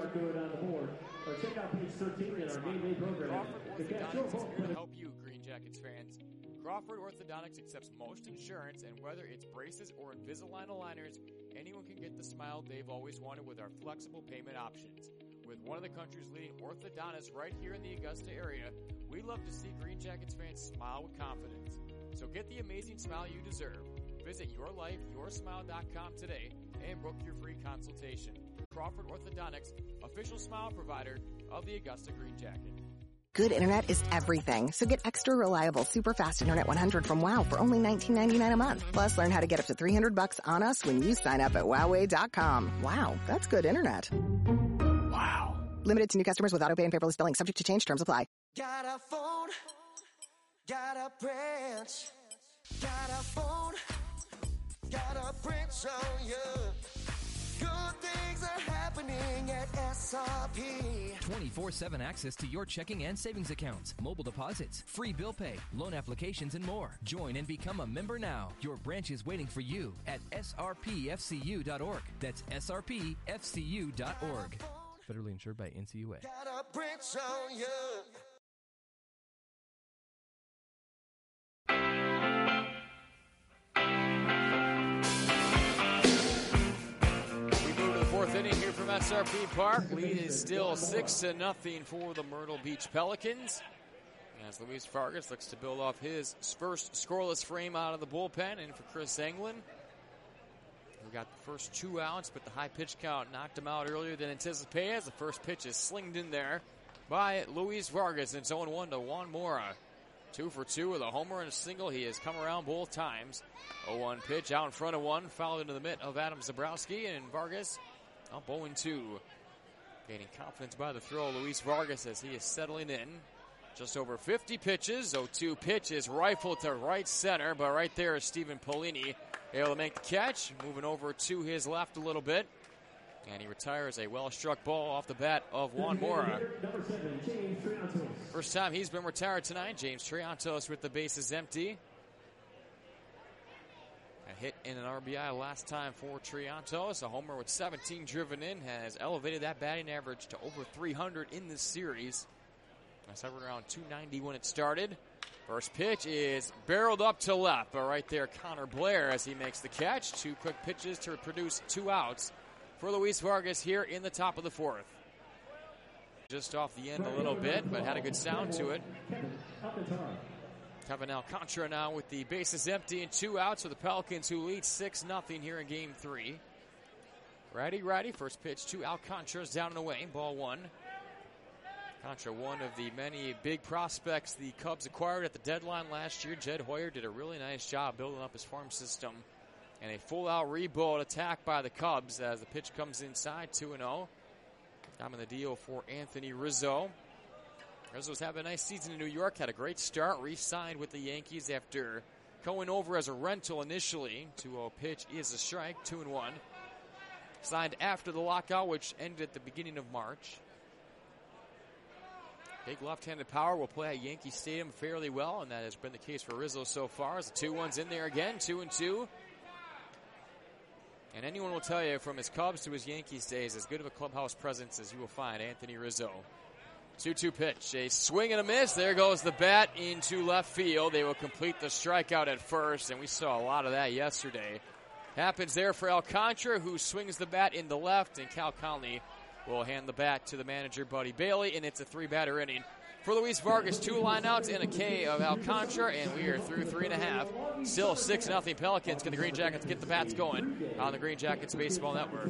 Help you, Green Jackets fans. Crawford Orthodontics accepts most insurance, and whether it's braces or Invisalign aligners, anyone can get the smile they've always wanted with our flexible payment options. With one of the country's leading orthodontists right here in the Augusta area, we love to see Green Jackets fans smile with confidence. So get the amazing smile you deserve. Visit yourlifeyoursmile.com today and book your free consultation. Crawford Orthodontics, official smile provider of the Augusta Green Jacket. Good internet is everything, so get extra reliable, super fast internet 100 from WOW for only $19.99 a month. Plus, learn how to get up to $300 on us when you sign up at Wowway.com. Wow, that's good internet. Wow. Limited to new customers with autopay and paperless billing, subject to change. Terms apply. Got a phone, got a branch, got a phone, got a branch on you. Good things are happening at SRP. 24/7 access to your checking and savings accounts, mobile deposits, free bill pay, loan applications, and more. Join and become a member now. Your branch is waiting for you at srpfcu.org. That's srpfcu.org. Federally insured by NCUA. Got a branch on you. Fourth inning here from SRP Park. Lead is still 6-0 for the Myrtle Beach Pelicans. As Luis Vargas looks to build off his first scoreless frame out of the bullpen. And for Chris Englund, who got the first 2 outs, but the high pitch count knocked him out earlier than anticipated. As the first pitch is slinged in there by Luis Vargas. And it's 0-1 to Juan Mora. 2 for 2 with a homer and a single. He has come around both times. 0-1 pitch out in front of one, fouled into the mitt of Adam Zabrowski, and Vargas up 0-2. Gaining confidence by the throw, Luis Vargas, as he is settling in. Just over 50 pitches. 0-2 pitch is rifled to right center, but right there is Stephen Polini able to make the catch. Moving over to his left a little bit. And he retires a well-struck ball off the bat of Juan Mora. First time he's been retired tonight. James Triantos with the bases empty. A hit in an RBI last time for Triantos. A homer with 17 driven in has elevated that batting average to over 300 in this series. That's hovered around 290 when it started. First pitch is barreled up to left, but right there Connor Blair as he makes the catch. 2 quick pitches to produce 2 outs for Luis Vargas here in the top of the 4th. Just off the end a little bit, but had a good sound to it. Kevin Alcantara now with the bases empty and 2 outs for the Pelicans, who lead 6-0 here in Game 3. Righty, first pitch to Alcantara, down and away, ball 1. Alcantara, one of the many big prospects the Cubs acquired at the deadline last year. Jed Hoyer did a really nice job building up his farm system And a full-out rebuild attack by the Cubs as the pitch comes inside, 2-0. Time in the deal for Anthony Rizzo. Rizzo's having a nice season in New York. Had a great start. Re-signed with the Yankees after going over as a rental initially. 2-0 pitch is a strike, 2-1. Signed after the lockout, which ended at the beginning of March. Big left-handed power will play at Yankee Stadium fairly well, and that has been the case for Rizzo so far. As the 2-1's in there again, 2-2. And anyone will tell you from his Cubs to his Yankees days, as good of a clubhouse presence as you will find Anthony Rizzo. 2-2 pitch, a swing and a miss. There goes the bat into left field. They will complete the strikeout at first, and we saw a lot of that yesterday. Happens there for Alcantara, who swings the bat in the left, and Cal Conley will hand the bat to the manager, Buddy Bailey, and it's a 3-batter inning. For Luis Vargas, 2 lineouts and a K of Alcantara, and we are through 3.5. Still 6-0 Pelicans. Can the Green Jackets get the bats going on the Green Jackets Baseball Network?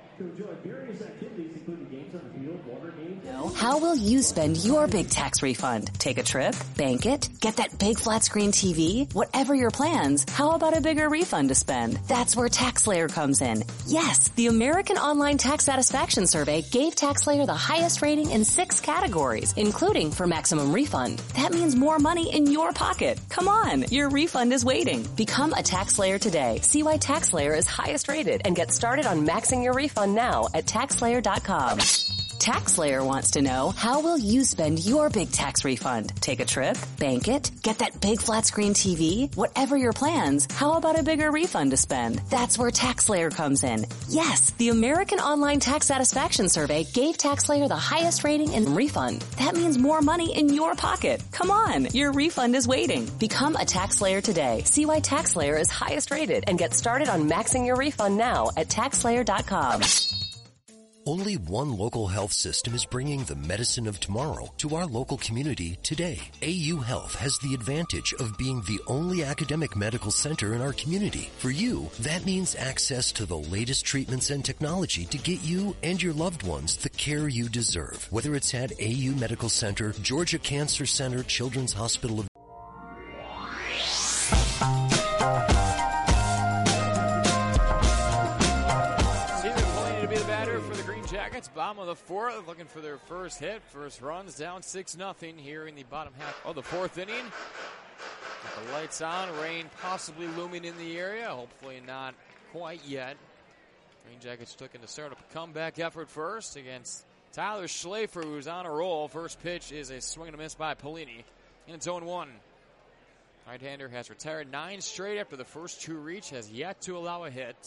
How will you spend your big tax refund? Take a trip? Bank it? Get that big flat screen TV? Whatever your plans, how about a bigger refund to spend? That's where TaxSlayer comes in. Yes, the American Online Tax Satisfaction Survey gave TaxSlayer the highest rating in 6 categories, including for maximum refund. That means more money in your pocket. Come on, your refund is waiting. Become a TaxSlayer today. See why TaxSlayer is highest rated and get started on maxing your refund now at TaxSlayer.com. TaxSlayer wants to know, how will you spend your big tax refund? Take a trip? Bank it? Get that big flat screen TV? Whatever your plans, how about a bigger refund to spend? That's where TaxSlayer comes in. Yes, the American Online Tax Satisfaction Survey gave TaxSlayer the highest rating in refund. That means more money in your pocket. Come on, your refund is waiting. Become a TaxSlayer today. See why TaxSlayer is highest rated and get started on maxing your refund now at TaxSlayer.com. Only one local health system is bringing the medicine of tomorrow to our local community today. AU Health has the advantage of being the only academic medical center in our community. For you, that means access to the latest treatments and technology to get you and your loved ones the care you deserve. Whether it's at AU Medical Center, Georgia Cancer Center, Children's Hospital of Jackets, bottom of the 4th, looking for their first hit. First runs down 6-0 here in the bottom half of the 4th inning. Got the lights on, rain possibly looming in the area. Hopefully not quite yet. Green Jackets looking to start a comeback effort first against Tyler Schlafer, who's on a roll. First pitch is a swing and a miss by Polini. And it's 0-1. Right-hander has retired 9 straight after the first 2 reach, has yet to allow a hit.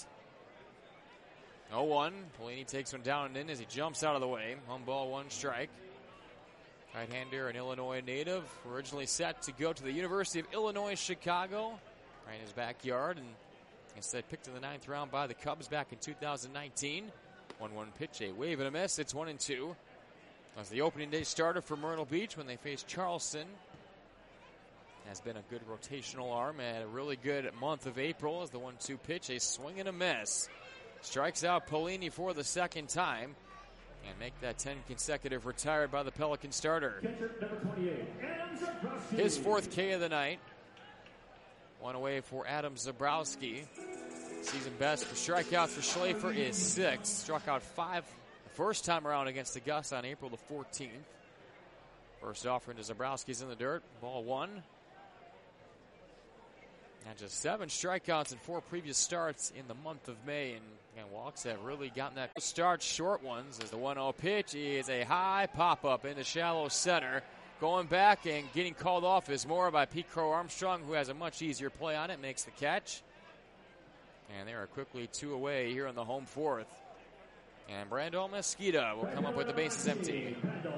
0-1. Polini takes one down and in as he jumps out of the way. 1 ball, 1 strike. Right-hander, an Illinois native, originally set to go to the University of Illinois Chicago, right in his backyard, and instead picked in the 9th round by the Cubs back in 2019. 1-1 pitch, a wave and a miss. It's 1-2. That's the opening day starter for Myrtle Beach when they face Charleston. Has been a good rotational arm and a really good month of April as the 1-2 pitch, a swing and a miss. Strikes out Polini for the second time and make that 10 consecutive retired by the Pelican starter. His 4th K of the night. 1 away for Adam Zabrowski. Season best for strikeouts for Schlafer is 6. Struck out 5 the first time around against Augusta on April the 14th. First offering to Zabrowski's in the dirt. Ball 1. And just 7 strikeouts in 4 previous starts in the month of May. And walks have really gotten that start, short ones, as the 1-0 pitch is a high pop-up into shallow center. Going back and getting called off is more by Pete Crow Armstrong, who has a much easier play on it, makes the catch. And they are quickly 2 away here in the home 4th. And Brandon Mesquita will come up with the bases empty.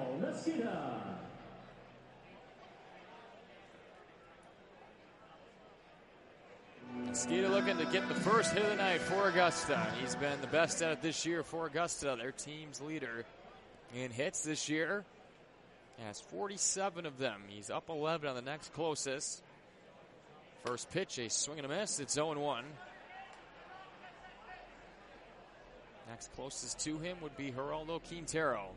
Mesquita looking to get the first hit of the night for Augusta. He's been the best at it this year for Augusta, their team's leader in hits this year. He has 47 of them. He's up 11 on the next closest. First pitch, a swing and a miss. It's 0-1. Next closest to him would be Geraldo Quintero.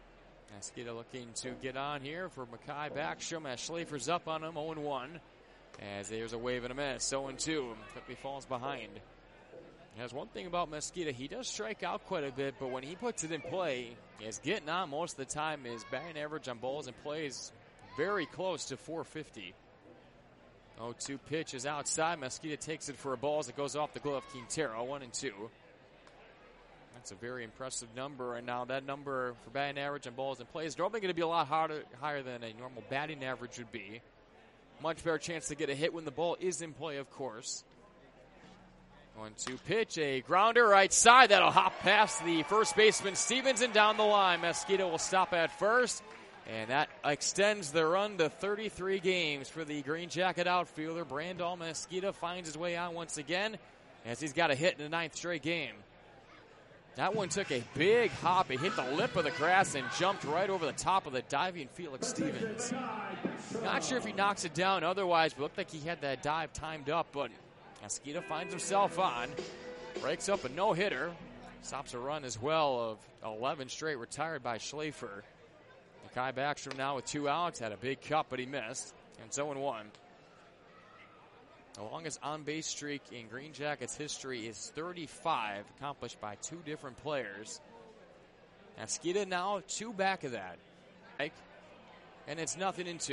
Mesquita looking to get on here for Makai Backstrom as Schlafer's up on him, 0-1. as there's a wave and a miss. 0-2. Quickly falls behind. There's one thing about Mesquita. He does strike out quite a bit, but when he puts it in play, he's getting on most of the time. His batting average on balls and plays very close to 450. 0-2 pitch is outside. Mesquita takes it for a ball as it goes off the glove. Quintero, 1-2. That's a very impressive number, and now that number for batting average on balls and plays is probably going to be a lot higher than a normal batting average would be. Much better chance to get a hit when the ball is in play, of course. 1-2 pitch, a grounder right side. That'll hop past the first baseman Stevens and down the line. Mesquita will stop at first, and that extends the run to 33 games for the Green Jacket outfielder. Brandon Mesquita finds his way on once again as he's got a hit in the 9th straight game. That one took a big hop. It hit the lip of the grass and jumped right over the top of the diving Felix Stevens. Not sure if he knocks it down otherwise, but looked like he had that dive timed up, but Mesquita finds himself on, breaks up a no-hitter, stops a run as well of 11 straight retired by Schlafer. Mackay Backstrom now with 2 outs, had a big cut, but he missed, and 0-1. The longest on-base streak in Green Jackets history is 35, accomplished by 2 different players. Mesquita now 2 back of that. And it's 0-2.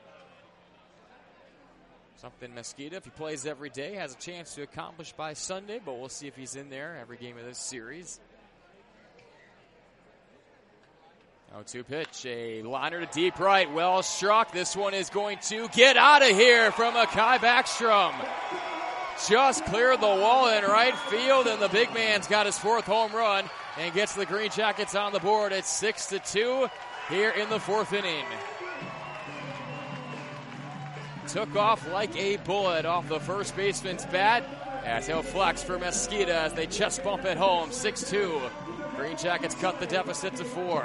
Something Mesquita, if he plays every day, has a chance to accomplish by Sunday, but we'll see if he's in there every game of this series. 0-2 pitch, a liner to deep right, well struck. This one is going to get out of here from Mackay Backstrom. Just cleared the wall in right field, and the big man's got his 4th home run and gets the Green Jackets on the board at 6-2 here in the 4th inning. Took off like a bullet off the first baseman's bat as he'll flex for Mesquita as they chest bump at home. 6-2. Green Jackets cut the deficit to 4.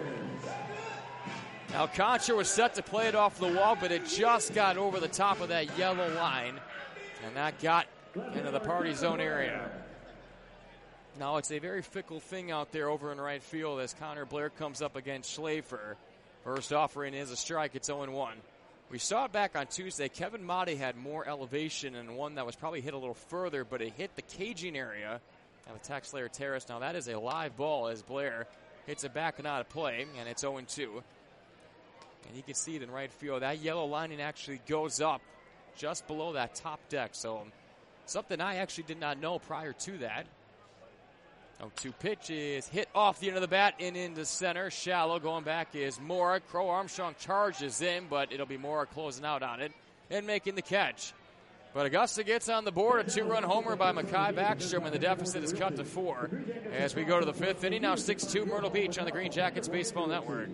Now Concha was set to play it off the wall, but it just got over the top of that yellow line, and that got into the party zone area. Now it's a very fickle thing out there over in right field as Connor Blair comes up against Schlafer. First offering is a strike. It's 0-1. We saw it back on Tuesday. Kevin Motti had more elevation and one that was probably hit a little further, but it hit the caging area of the TaxSlayer Terrace. Now that is a live ball as Blair hits it back and out of play, and it's 0-2. And you can see it in right field. That yellow lining actually goes up just below that top deck. So something I actually did not know prior to that. 0-2 pitch is hit off the end of the bat and into center. Shallow going back is Mora. Crow Armstrong charges in, but it'll be Mora closing out on it and making the catch. But Augusta gets on the board. A 2-run homer by Mackay Backstrom, and the deficit is cut to 4. As we go to the 5th inning, now 6-2 Myrtle Beach on the Green Jackets Baseball Network.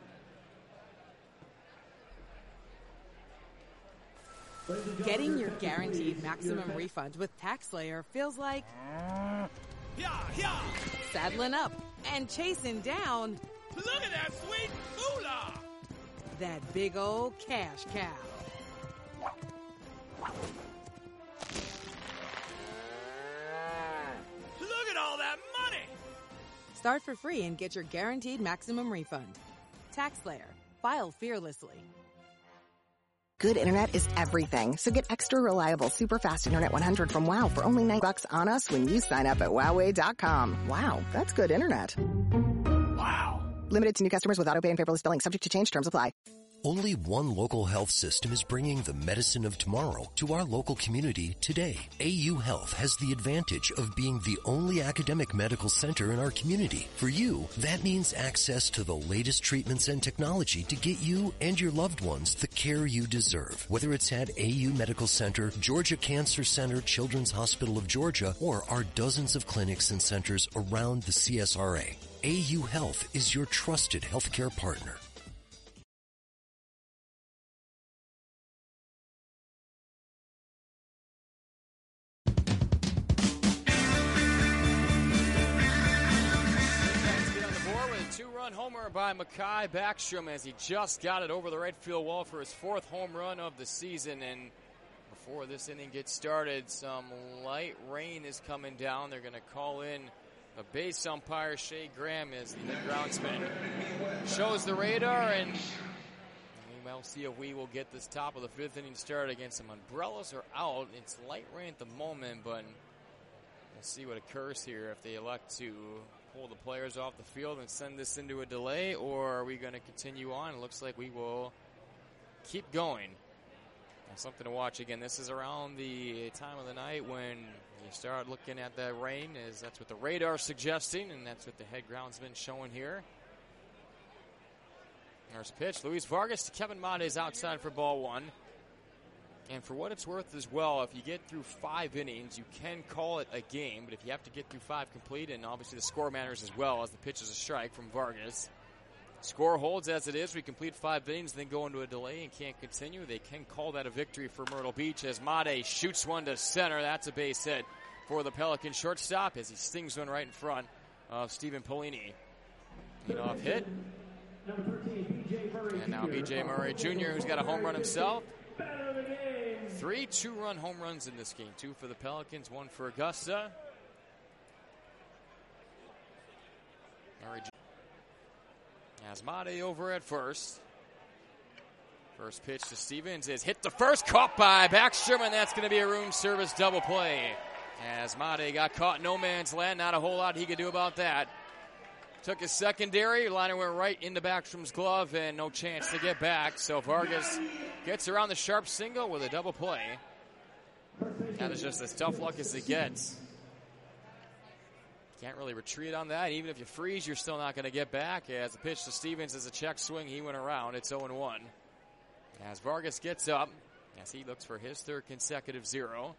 Getting your guaranteed maximum refund with TaxSlayer feels like saddling up and chasing down. Look at that sweet moolah! That big old cash cow. Look at all that money! Start for free and get your guaranteed maximum refund. TaxSlayer. File fearlessly. Good internet is everything, so get extra reliable, super fast internet 100 from WOW for only $9 on us when you sign up at Wowway.com. Wow, that's good internet. Wow. Limited to new customers with autopay and paperless billing. Subject to change. Terms apply. Only one local health system is bringing the medicine of tomorrow to our local community today. AU Health has the advantage of being the only academic medical center in our community. For you, that means access to the latest treatments and technology to get you and your loved ones the care you deserve. Whether it's at AU Medical Center, Georgia Cancer Center, Children's Hospital of Georgia, or our dozens of clinics and centers around the CSRA. AU Health is your trusted healthcare partner. Homer by Mackay Backstrom as he just got it over the right field wall for his 4th home run of the season. And before this inning gets started, some light rain is coming down. They're going to call in a base umpire. Shea Graham is the groundsman. Shows the radar, and we'll see if we will get this top of the fifth inning started. Again, some umbrellas are out. It's light rain at the moment, but we'll see what occurs here if they elect to pull the players off the field and send this into a delay, or are we going to continue on? It looks like we will keep going. Something to watch. Again, this is around the time of the night when you start looking at that rain, as that's what the radar's suggesting, and that's what the head groundsman showing here. There's a pitch. Luis Vargas to Kevin Mades outside for ball one. And for what it's worth as well, if you get through 5 innings, you can call it a game, but if you have to get through 5 complete, and obviously the score matters as well, as the pitch is a strike from Vargas. Score holds as it is. We complete 5 innings, then go into a delay and can't continue. They can call that a victory for Myrtle Beach as Made shoots one to center. That's a base hit for the Pelican shortstop as he stings one right in front of Stephen Polini. Leadoff hit. And now B.J. Murray Jr., who's got a home run himself. 3 2-run home runs in this game. 2 for the Pelicans, 1 for Augusta. Murray Jr. Has Made over at first. First pitch to Stevens is hit the first, caught by Backstrom, and that's going to be a room service double play. As Made got caught in no man's land, not a whole lot he could do about that. Took his secondary, liner went right into Backstrom's glove, and no chance to get back. So Vargas gets around the sharp single with a double play. That is just as tough luck as it gets. Can't really retreat on that. Even if you freeze, you're still not going to get back. As the pitch to Stevens is a check swing, he went around. It's 0-1. As Vargas gets up, as he looks for his 3rd consecutive 0.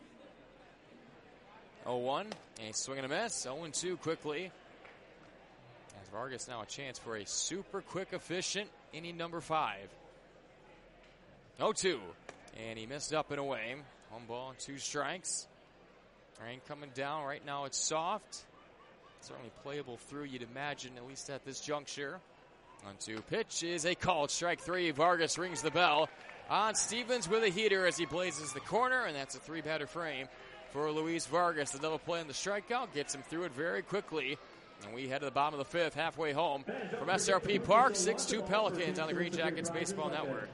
0-1, and he's swinging a miss. 0-2 quickly. As Vargas now a chance for a super quick, efficient inning number 5. 0-2, and he missed up and away. 1 ball and 2 strikes. Rain coming down. Right now it's soft. Certainly playable through, you'd imagine, at least at this juncture. 1-2 pitch is a called strike 3. Vargas rings the bell on Stevens with a heater as he blazes the corner, and that's a 3-batter frame for Luis Vargas. The double play on the strikeout gets him through it very quickly. And we head to the bottom of the 5th, halfway home from SRP Park. 6-2 Pelicans on the Green Jackets Baseball Network.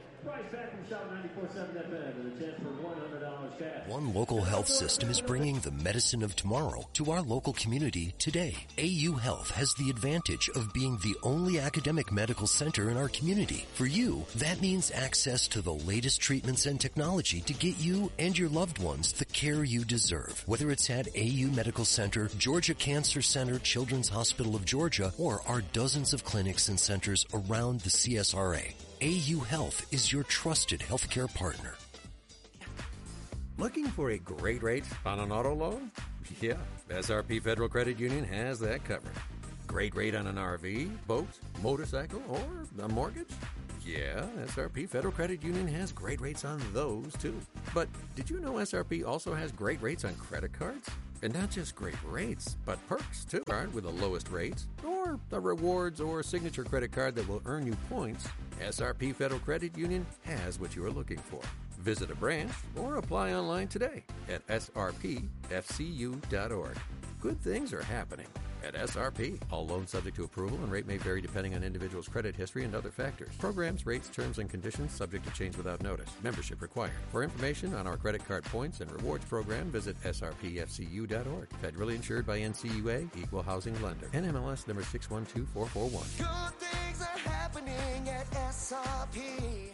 One local health system is bringing the medicine of tomorrow to our local community today. AU Health has the advantage of being the only academic medical center in our community. For you, that means access to the latest treatments and technology to get you and your loved ones the care you deserve. Whether it's at AU Medical Center, Georgia Cancer Center, Children's Hospital of Georgia, or our dozens of clinics and centers around the CSRA. AU Health is your trusted healthcare partner. Looking for a great rate on an auto loan? Yeah, SRP Federal Credit Union has that covered. Great rate on an RV, boat, motorcycle, or a mortgage? Yeah, SRP Federal Credit Union has great rates on those too. But did you know SRP also has great rates on credit cards? And not just great rates, but perks too. Card with the lowest rates, or a rewards or signature credit card that will earn you points. SRP Federal Credit Union has what you are looking for. Visit a branch or apply online today at srpfcu.org. Good things are happening at SRP. All loans subject to approval and rate may vary depending on individual's credit history and other factors. Programs, rates, terms, and conditions subject to change without notice. Membership required. For information on our credit card points and rewards program, visit srpfcu.org. Federally insured by NCUA, Equal Housing Lender. NMLS number 612441. Good things are happening at SRP.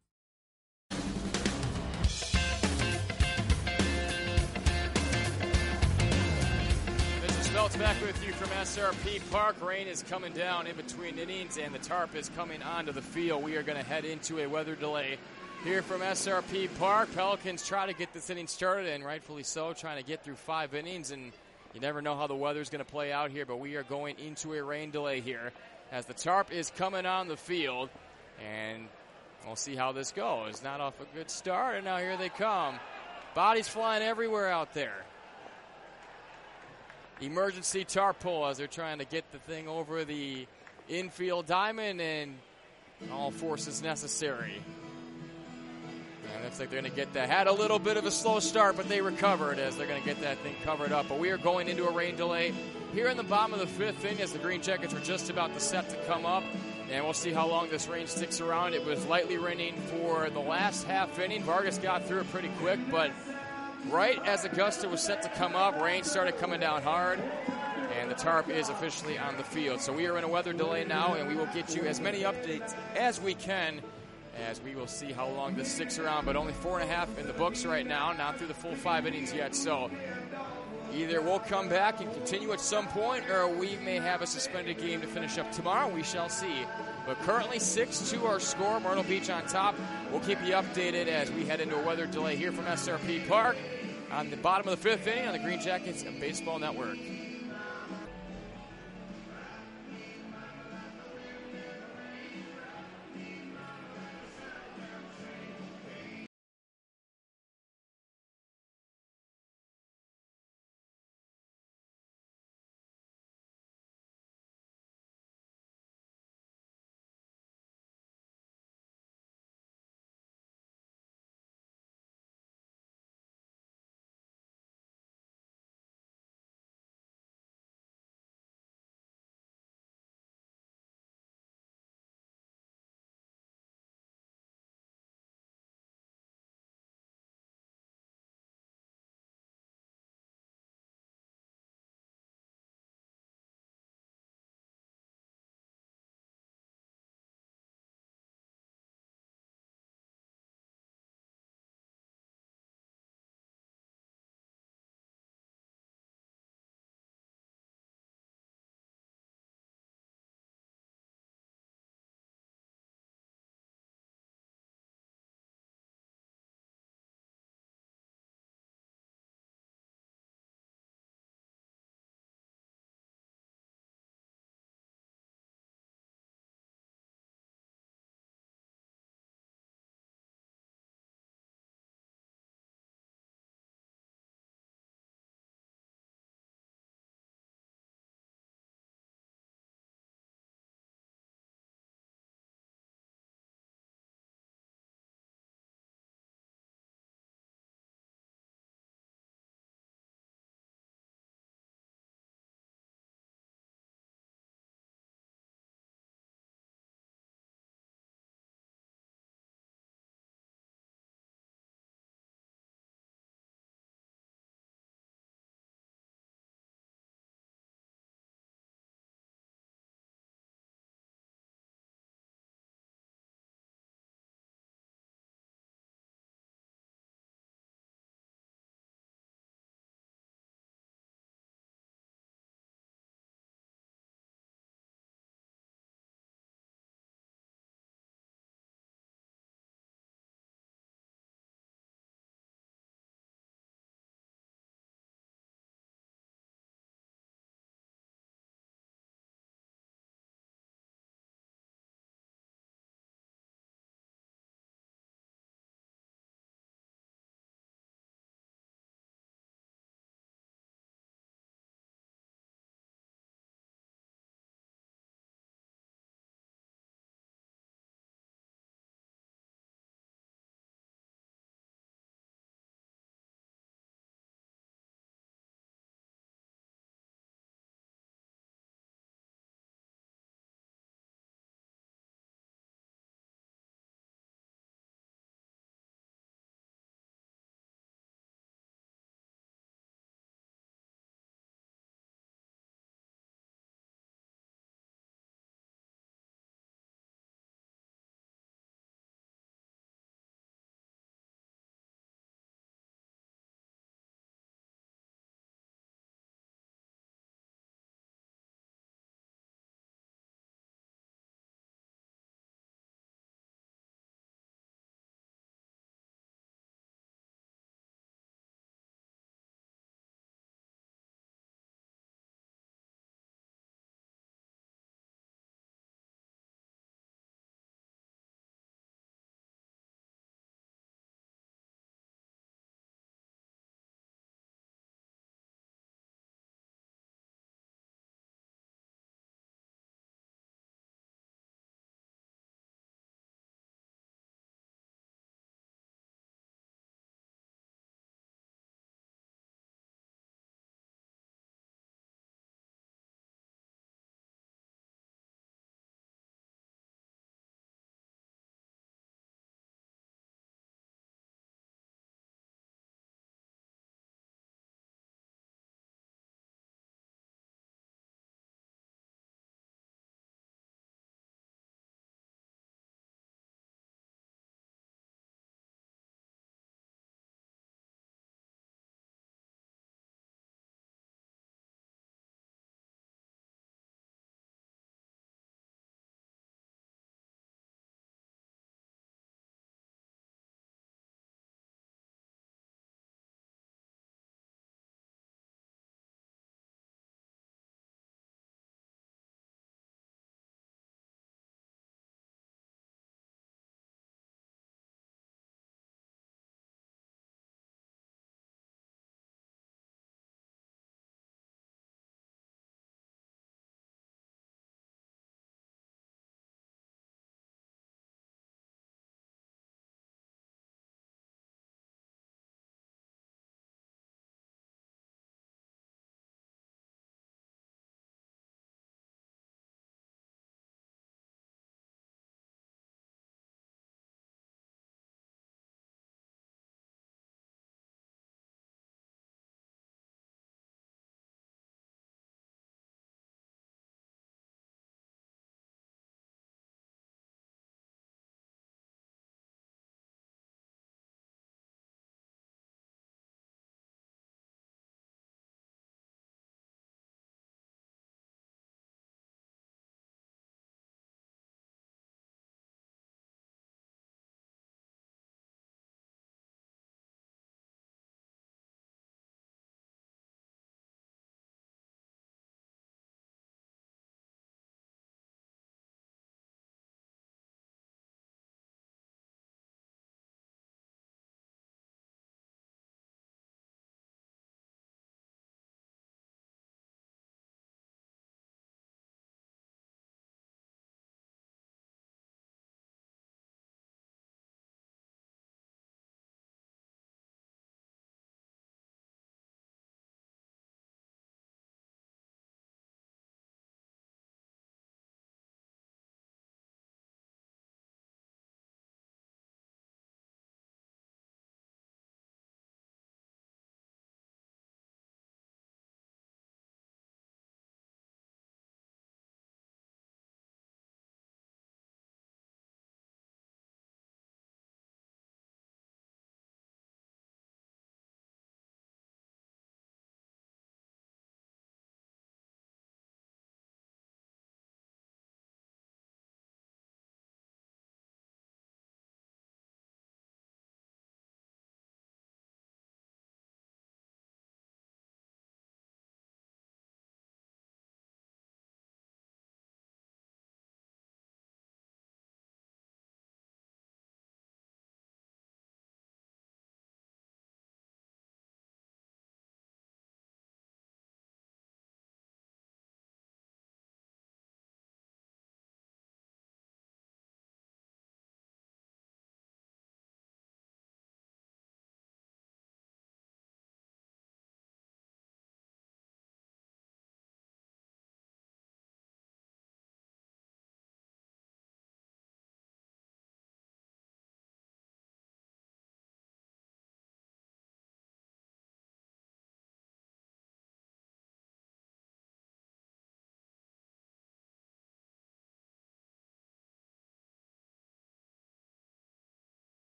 Belts back with you from SRP Park. Rain is coming down in between innings, and the tarp is coming onto the field. We are going to head into a weather delay here from SRP Park. Pelicans try to get this inning started, and rightfully so, trying to get through 5 innings, and you never know how the weather's going to play out here, but we are going into a rain delay here as the tarp is coming on the field, and we'll see how this goes. Not off a good start, and now here they come. Bodies flying everywhere out there. Emergency tarp pull as they're trying to get the thing over the infield diamond, and all forces necessary. And looks like they're going to get that. Had a little bit of a slow start, but they recovered as they're going to get that thing covered up. But we are going into a rain delay here in the bottom of the 5th inning as the Green Jackets were just about to set to come up. And we'll see how long this rain sticks around. It was lightly raining for the last half inning. Vargas got through it pretty quick, but right as Augusta was set to come up, rain started coming down hard, and the tarp is officially on the field. So we are in a weather delay now, and we will get you as many updates as we can as we will see how long this sticks around. But only 4.5 in the books right now, not through the full 5 innings yet. So either we'll come back and continue at some point, or we may have a suspended game to finish up tomorrow. We shall see. But currently 6-2 our score. Myrtle Beach on top. We'll keep you updated as we head into a weather delay here from SRP Park on the bottom of the 5th inning on the Green Jackets Baseball Network.